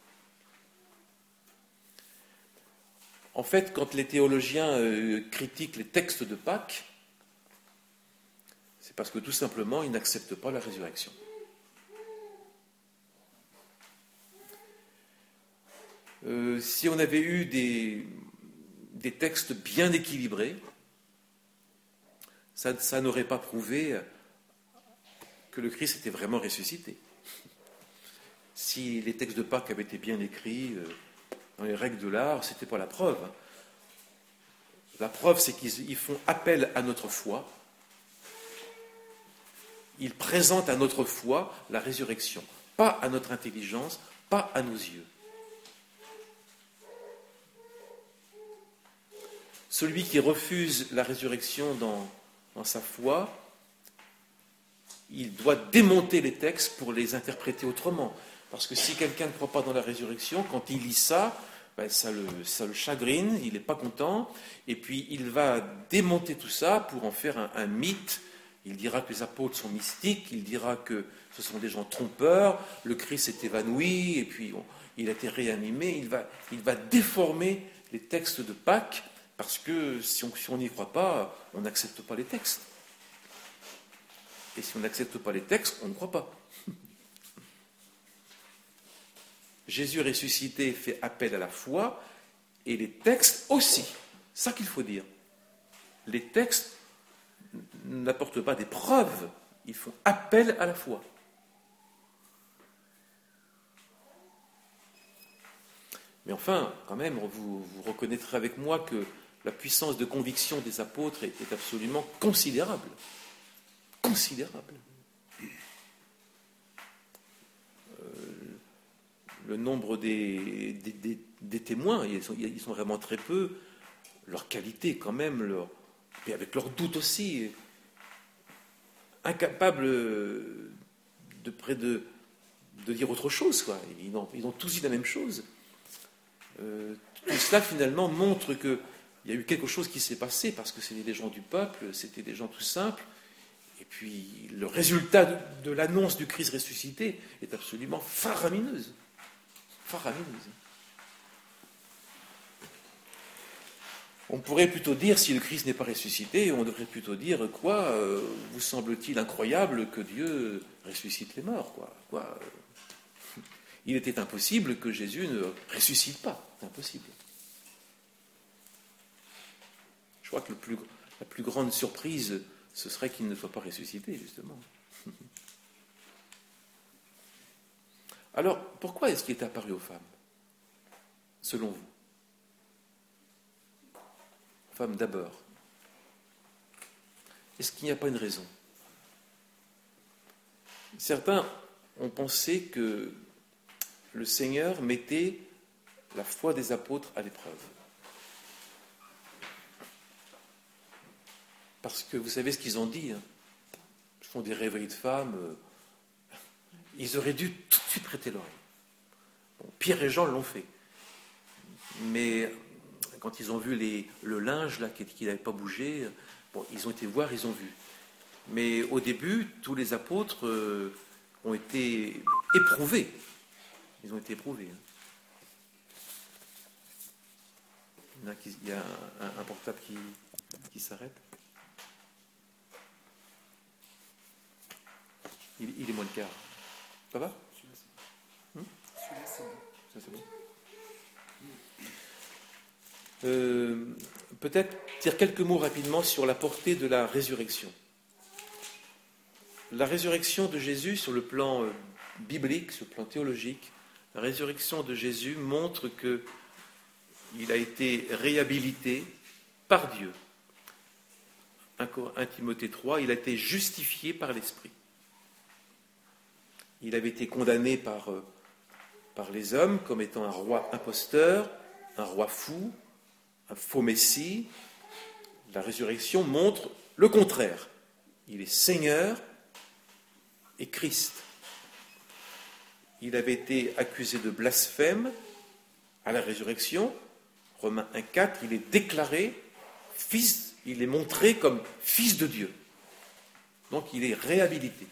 En fait, quand les théologiens critiquent les textes de Pâques, c'est parce que tout simplement, ils n'acceptent pas la résurrection. Si on avait eu des textes bien équilibrés, ça n'aurait pas prouvé que le Christ était vraiment ressuscité. Si les textes de Pâques avaient été bien écrits dans les règles de l'art, ce n'était pas la preuve. La preuve, c'est qu'ils font appel à notre foi. Ils présentent à notre foi la résurrection, pas à notre intelligence, pas à nos yeux. Celui qui refuse la résurrection dans sa foi, il doit démonter les textes pour les interpréter autrement. Parce que si quelqu'un ne croit pas dans la résurrection, quand il lit ça, ça le chagrine, il n'est pas content, et puis il va démonter tout ça pour en faire un mythe. Il dira que les apôtres sont mystiques, il dira que ce sont des gens trompeurs, le Christ s'est évanoui, et puis il a été réanimé. Il va déformer les textes de Pâques, parce que si on n'y croit pas, on n'accepte pas les textes. Et si on n'accepte pas les textes, on ne croit pas. Jésus ressuscité fait appel à la foi, et les textes aussi. C'est ça qu'il faut dire. Les textes n'apportent pas des preuves, ils font appel à la foi. Mais enfin, quand même, vous reconnaîtrez avec moi que la puissance de conviction des apôtres est absolument considérable. Considérable. Le nombre des témoins, ils sont vraiment très peu. Leur qualité, quand même, et avec leurs doutes aussi, incapables de dire autre chose, quoi. Ils ont tous dit la même chose. Tout cela, finalement, montre qu'il y a eu quelque chose qui s'est passé, parce que c'était des gens du peuple, c'était des gens tout simples. Et puis, le résultat de l'annonce du Christ ressuscité est absolument faramineuse. Faramineuse. On pourrait plutôt dire, si le Christ n'est pas ressuscité, on devrait plutôt dire, vous semble-t-il incroyable que Dieu ressuscite les morts, Il était impossible que Jésus ne ressuscite pas. C'est impossible. Je crois que la plus grande surprise, ce serait qu'il ne soit pas ressuscité, justement. Alors, pourquoi est-ce qu'il est apparu aux femmes, selon vous? Aux femmes d'abord. Est-ce qu'il n'y a pas une raison? Certains ont pensé que le Seigneur mettait la foi des apôtres à l'épreuve. Parce que vous savez ce qu'ils ont dit, Ils font des rêveries de femmes. Ils auraient dû tout de suite prêter l'oreille. Bon, Pierre et Jean l'ont fait. Mais quand ils ont vu le linge là, qui n'avait pas bougé, ils ont été voir, ils ont vu. Mais au début, tous les apôtres ont été éprouvés. Ils ont été éprouvés. Il y a un portable qui s'arrête. Il est moins le quart. Ça va ? Celui-là, c'est bon. Ça, c'est bon. Peut-être dire quelques mots rapidement sur la portée de la résurrection. La résurrection de Jésus, sur le plan biblique, sur le plan théologique, la résurrection de Jésus montre qu'il a été réhabilité par Dieu. 1 Timothée 3, il a été justifié par l'Esprit. Il avait été condamné par les hommes comme étant un roi imposteur, un roi fou, un faux messie. La résurrection montre le contraire. Il est Seigneur et Christ. Il avait été accusé de blasphème à la résurrection. Romains 1,4, il est déclaré fils, il est montré comme fils de Dieu. Donc il est réhabilité.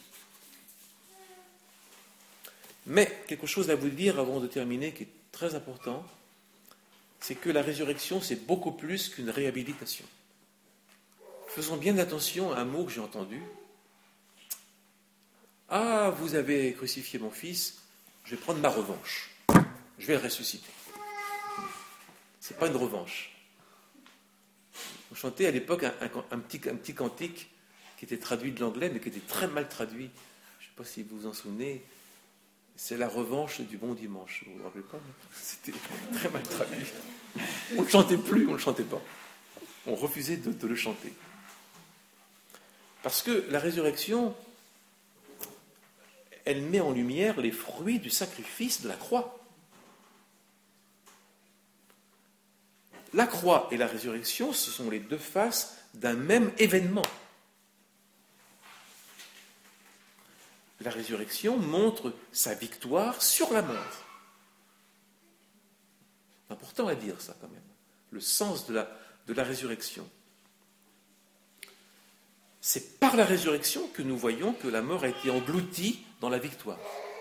Mais quelque chose à vous dire avant de terminer qui est très important, c'est que la résurrection, c'est beaucoup plus qu'une réhabilitation. Faisons bien attention à un mot que j'ai entendu. Ah, vous avez crucifié mon fils, je vais prendre ma revanche. Je vais le ressusciter. Ce n'est pas une revanche. On chantait à l'époque un petit cantique qui était traduit de l'anglais, mais qui était très mal traduit. Je ne sais pas si vous vous en souvenez. C'est la revanche du bon dimanche. Vous ne vous rappelez pas? C'était très mal traduit. On ne le chantait plus, on ne le chantait pas. On refusait de le chanter. Parce que la résurrection, elle met en lumière les fruits du sacrifice de la croix. La croix et la résurrection, ce sont les deux faces d'un même événement. La résurrection montre sa victoire sur la mort. C'est important à dire ça quand même. Le sens de la résurrection. C'est par la résurrection que nous voyons que la mort a été engloutie dans la victoire.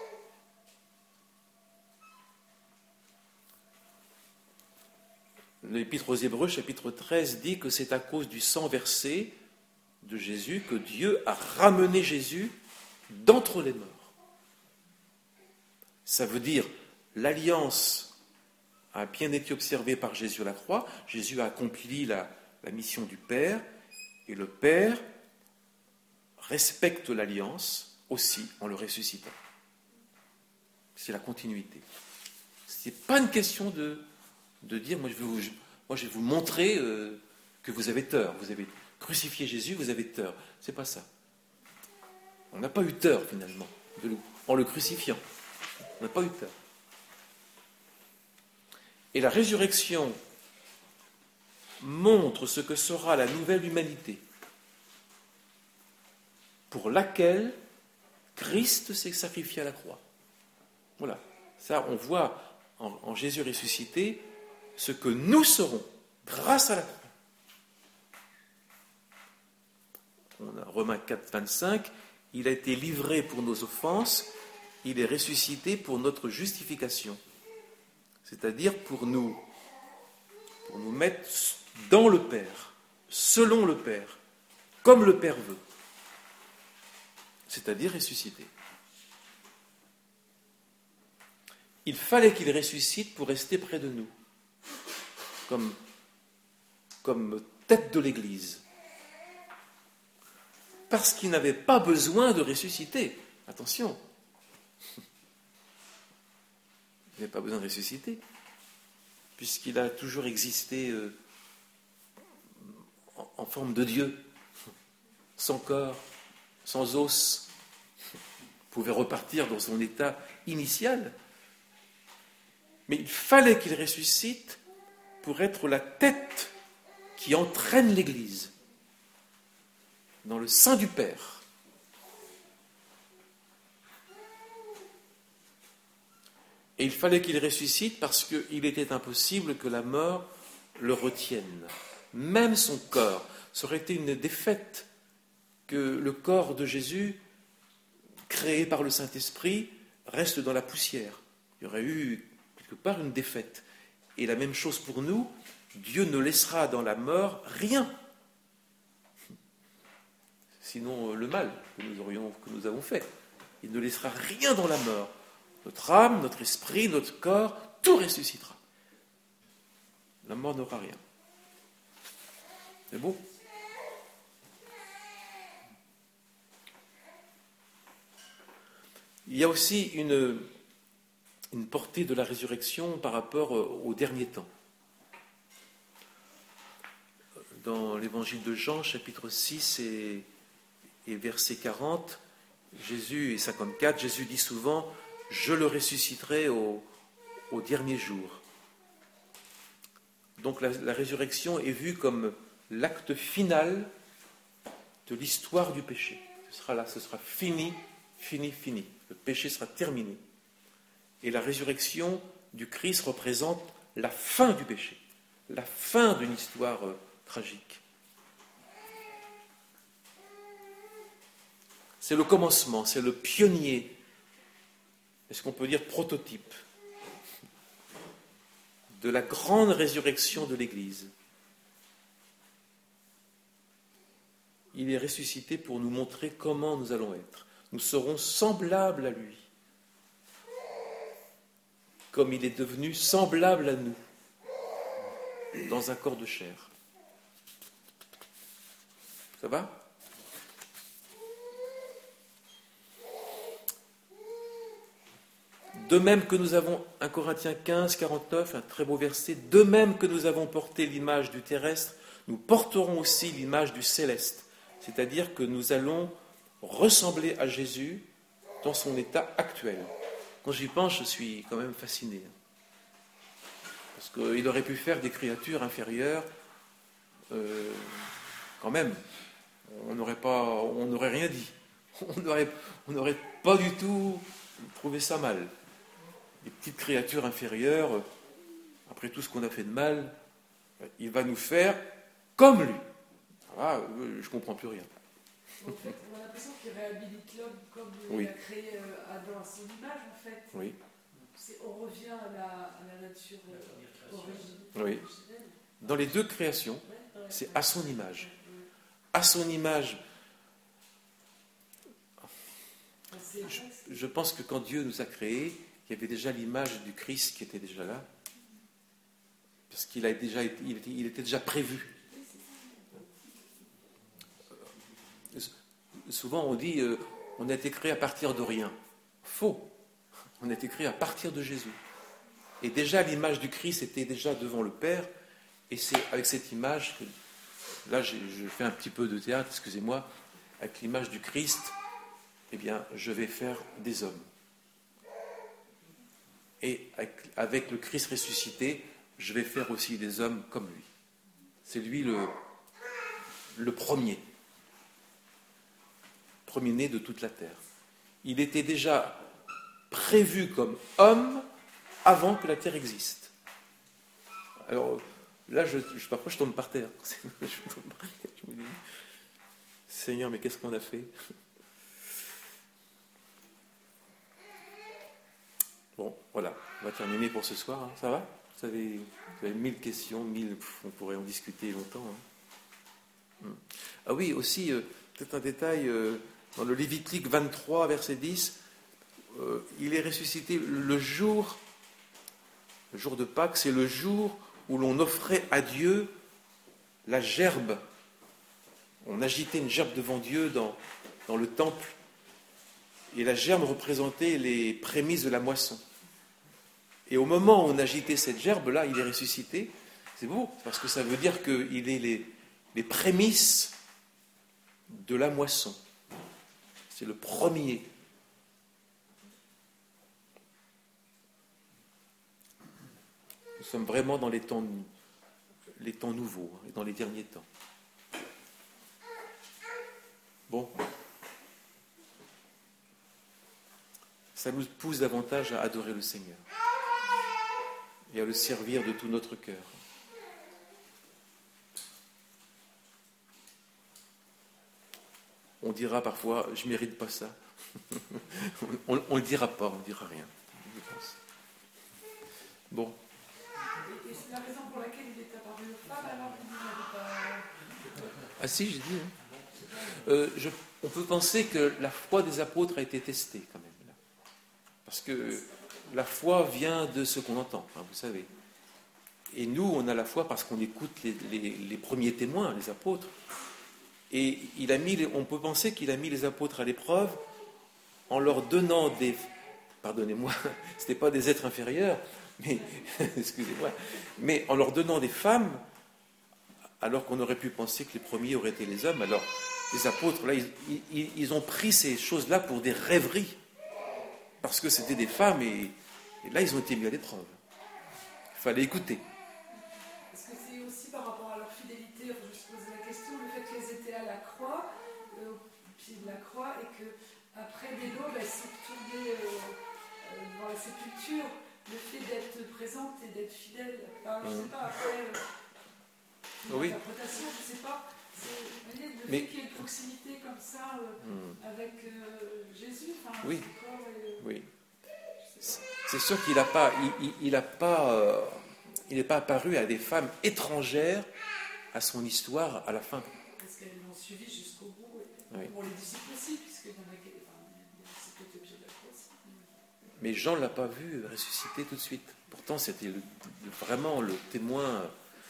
L'Épître aux Hébreux, chapitre 13, dit que c'est à cause du sang versé de Jésus que Dieu a ramené Jésus d'entre les morts. Ça veut dire l'alliance a bien été observée par Jésus à la croix. Jésus a accompli la mission du Père, et le Père respecte l'alliance aussi en le ressuscitant. C'est la continuité. Ce n'est pas une question de dire, moi je vais vous montrer que vous avez tort. Vous avez crucifié Jésus, vous avez tort. C'est pas ça. On n'a pas eu tort finalement en le crucifiant. On n'a pas eu tort. Et la résurrection montre ce que sera la nouvelle humanité pour laquelle Christ s'est sacrifié à la croix. Voilà. Ça, on voit en Jésus ressuscité ce que nous serons grâce à la croix. On a Romains 4, 25, il a été livré pour nos offenses, il est ressuscité pour notre justification. C'est-à-dire pour nous mettre dans le Père, selon le Père, comme le Père veut. C'est-à-dire ressuscité. Il fallait qu'il ressuscite pour rester près de nous, comme tête de l'Église. Parce qu'il n'avait pas besoin de ressusciter. Attention. Il n'avait pas besoin de ressusciter, puisqu'il a toujours existé en forme de Dieu, sans corps, sans os. Il pouvait repartir dans son état initial. Mais il fallait qu'il ressuscite pour être la tête qui entraîne l'Église dans le sein du Père. Et il fallait qu'il ressuscite parce qu'il était impossible que la mort le retienne. Même son corps, ça aurait été une défaite que le corps de Jésus, créé par le Saint-Esprit, reste dans la poussière. Il y aurait eu quelque part une défaite. Et la même chose pour nous, Dieu ne laissera dans la mort rien. Sinon le mal que nous avons fait. Il ne laissera rien dans la mort. Notre âme, notre esprit, notre corps, tout ressuscitera. La mort n'aura rien. C'est beau. Il y a aussi une portée de la résurrection par rapport au dernier temps. Dans l'évangile de Jean, chapitre 6 et verset 40, Jésus, et 54, Jésus dit souvent « Je le ressusciterai au dernier jour ». Donc la résurrection est vue comme l'acte final de l'histoire du péché. Ce sera fini, fini, fini. Le péché sera terminé. Et la résurrection du Christ représente la fin du péché, la fin d'une histoire tragique. C'est le commencement, c'est le pionnier, est-ce qu'on peut dire prototype, de la grande résurrection de l'Église. Il est ressuscité pour nous montrer comment nous allons être. Nous serons semblables à lui, comme il est devenu semblable à nous, dans un corps de chair. Ça va ? De même que nous avons, 1 Corinthiens 15, 49, un très beau verset, de même que nous avons porté l'image du terrestre, nous porterons aussi l'image du céleste. C'est-à-dire que nous allons ressembler à Jésus dans son état actuel. Quand j'y pense, je suis quand même fasciné. Parce qu'il aurait pu faire des créatures inférieures, quand même. On n'aurait rien dit. On n'aurait pas du tout trouvé ça mal. Des petites créatures inférieures, après tout ce qu'on a fait de mal, il va nous faire comme lui. Ah, je ne comprends plus rien. En fait, on a l'impression qu'il réhabilite l'homme comme oui. Il a créé Adam à son image, en fait. Oui. On revient à la nature originelle. Oui. Dans les deux créations, c'est à son image. À son image. Je pense que quand Dieu nous a créés, il y avait déjà l'image du Christ qui était déjà là. Parce qu'il il était déjà prévu. Souvent on dit on a été créé à partir de rien. Faux. On a été créé à partir de Jésus. Et déjà l'image du Christ était déjà devant le Père. Et c'est avec cette image que, là je fais un petit peu de théâtre, excusez-moi, avec l'image du Christ, eh bien je vais faire des hommes. Et avec le Christ ressuscité, je vais faire aussi des hommes comme lui. C'est lui le premier né de toute la terre. Il était déjà prévu comme homme avant que la terre existe. Alors là, parfois je tombe par terre. Je me dis, Seigneur, mais qu'est-ce qu'on a fait ? Bon, voilà, on va terminer pour ce soir. Hein. Ça va ? Vous avez 1000 questions, on pourrait en discuter longtemps. Hein. Ah oui, aussi, peut-être un détail, dans le Lévitique 23, verset 10, il est ressuscité le jour de Pâques, c'est le jour où l'on offrait à Dieu la gerbe. On agitait une gerbe devant Dieu dans le temple, et la gerbe représentait les prémices de la moisson. Et au moment où on agitait cette gerbe-là, il est ressuscité. C'est beau, parce que ça veut dire qu'il est les prémices de la moisson. C'est le premier. Nous sommes vraiment dans les temps nouveaux, et dans les derniers temps. Bon. Ça nous pousse davantage à adorer le Seigneur et à le servir de tout notre cœur. On dira parfois, je ne mérite pas ça. On ne le dira pas, on ne dira rien, je pense. Bon. Et c'est la raison pour laquelle il est apparu aux femmes, alors qu'il n'avait pas... Ah si, j'ai dit. On peut penser que la foi des apôtres a été testée quand même. Là. Parce que la foi vient de ce qu'on entend, hein, vous savez. Et nous, on a la foi parce qu'on écoute les premiers témoins, les apôtres. Et on peut penser qu'il a mis les apôtres à l'épreuve en leur donnant des... Pardonnez-moi, ce n'était pas des êtres inférieurs, mais excusez-moi, mais en leur donnant des femmes, alors qu'on aurait pu penser que les premiers auraient été les hommes. Alors, les apôtres, là, ils ont pris ces choses-là pour des rêveries, parce que c'était des femmes, et là, ils ont été mis à l'épreuve. Il fallait écouter. Est-ce que c'est aussi par rapport à leur fidélité, je me posais la question, le fait qu'elles étaient à la croix, au pied de la croix, et qu'après dès l'aube, elles sont retournées dans la sépulture, le fait d'être présente et d'être fidèle, enfin, je ne sais pas, après, oui. l'interprétation, je ne sais pas, vous voyez, le fait qu'il y ait une proximité comme ça avec Jésus, enfin, oui. son corps et, oui. C'est sûr qu'il n'a pas, il n'est pas apparu à des femmes étrangères à son histoire à la fin. Parce qu'elles l'ont suivi jusqu'au bout, et oui. pour les disciples aussi, puisque dans les disciples étaient obligés de la croix aussi. Mais Jean ne l'a pas vu ressusciter tout de suite. Pourtant, c'était vraiment le témoin.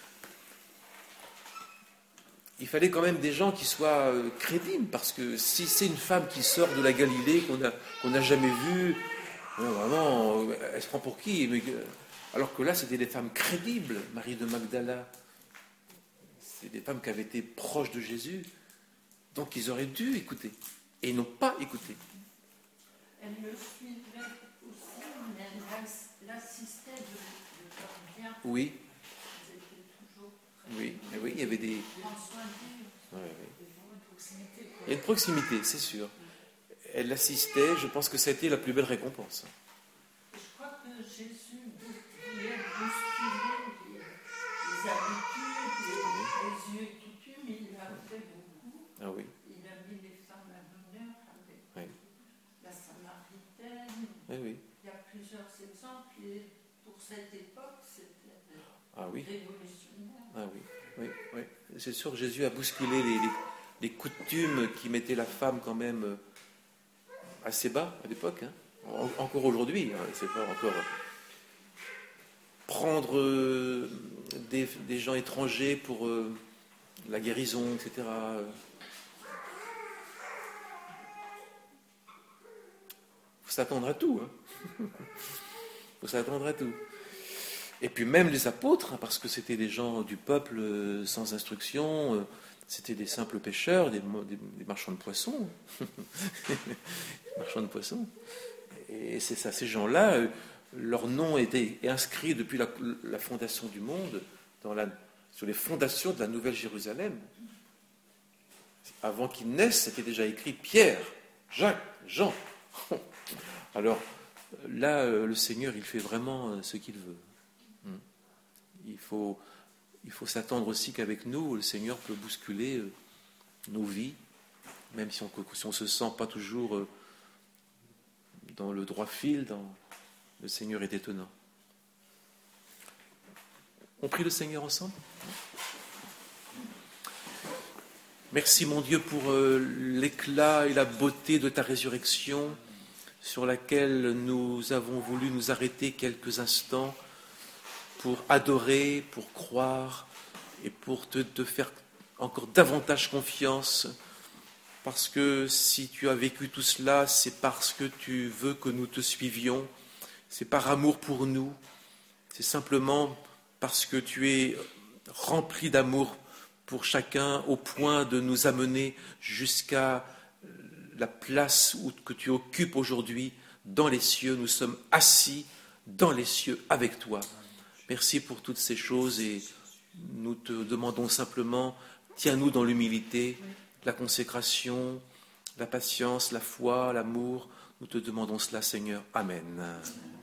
Il fallait quand même des gens qui soient crédibles, parce que si c'est une femme qui sort de la Galilée, qu'on n'a jamais vue, vraiment, elle se prend pour qui? Alors que là, c'était des femmes crédibles. Marie de Magdala, c'est des femmes qui avaient été proches de Jésus. Donc, ils auraient dû écouter. Et ils n'ont pas écouté. Elle le suivait aussi, mais elle l'assistait de leur bien. Oui. Ils étaient toujours Oui, il y avait des... prendre soin d'eux. Oui. Une proximité, quoi. Il y a une proximité, c'est sûr. Elle l'assistait, je pense que ça a été la plus belle récompense. Je crois que Jésus voulait bousculer les habitudes, les yeux et coutumes, il l'a fait beaucoup. Ah oui. Il a mis les femmes à l'honneur avec Oui. la Samaritaine. Oui. Il y a plusieurs exemples et pour cette époque, c'était révolutionnaire. Ah oui. C'est sûr que Jésus a bousculé les coutumes qui mettaient la femme quand même assez bas à l'époque. Hein. Encore aujourd'hui, hein, c'est pas encore... Prendre des gens étrangers pour la guérison, etc. Faut s'attendre à tout. Hein. Faut s'attendre à tout. Et puis même les apôtres, hein, parce que c'était des gens du peuple sans instruction, c'était des simples pêcheurs, des marchands de poissons. Marchands de poissons. Et c'est ça, ces gens-là, leur nom était inscrit depuis la fondation du monde sur les fondations de la Nouvelle Jérusalem. Avant qu'ils naissent, c'était déjà écrit Pierre, Jacques, Jean. Alors là, le Seigneur, il fait vraiment ce qu'il veut. Il faut s'attendre aussi qu'avec nous, le Seigneur peut bousculer nos vies, même si on ne se sent pas toujours dans le droit fil, le Seigneur est étonnant. On prie le Seigneur ensemble. Merci mon Dieu pour l'éclat et la beauté de ta résurrection, sur laquelle nous avons voulu nous arrêter quelques instants pour adorer, pour croire et pour te faire encore davantage confiance, parce que si tu as vécu tout cela, c'est parce que tu veux que nous te suivions, c'est par amour pour nous, c'est simplement parce que tu es rempli d'amour pour chacun au point de nous amener jusqu'à la place que tu occupes aujourd'hui dans les cieux. Nous sommes assis dans les cieux avec toi. Merci pour toutes ces choses et nous te demandons simplement, tiens-nous dans l'humilité, la consécration, la patience, la foi, l'amour. Nous te demandons cela, Seigneur. Amen.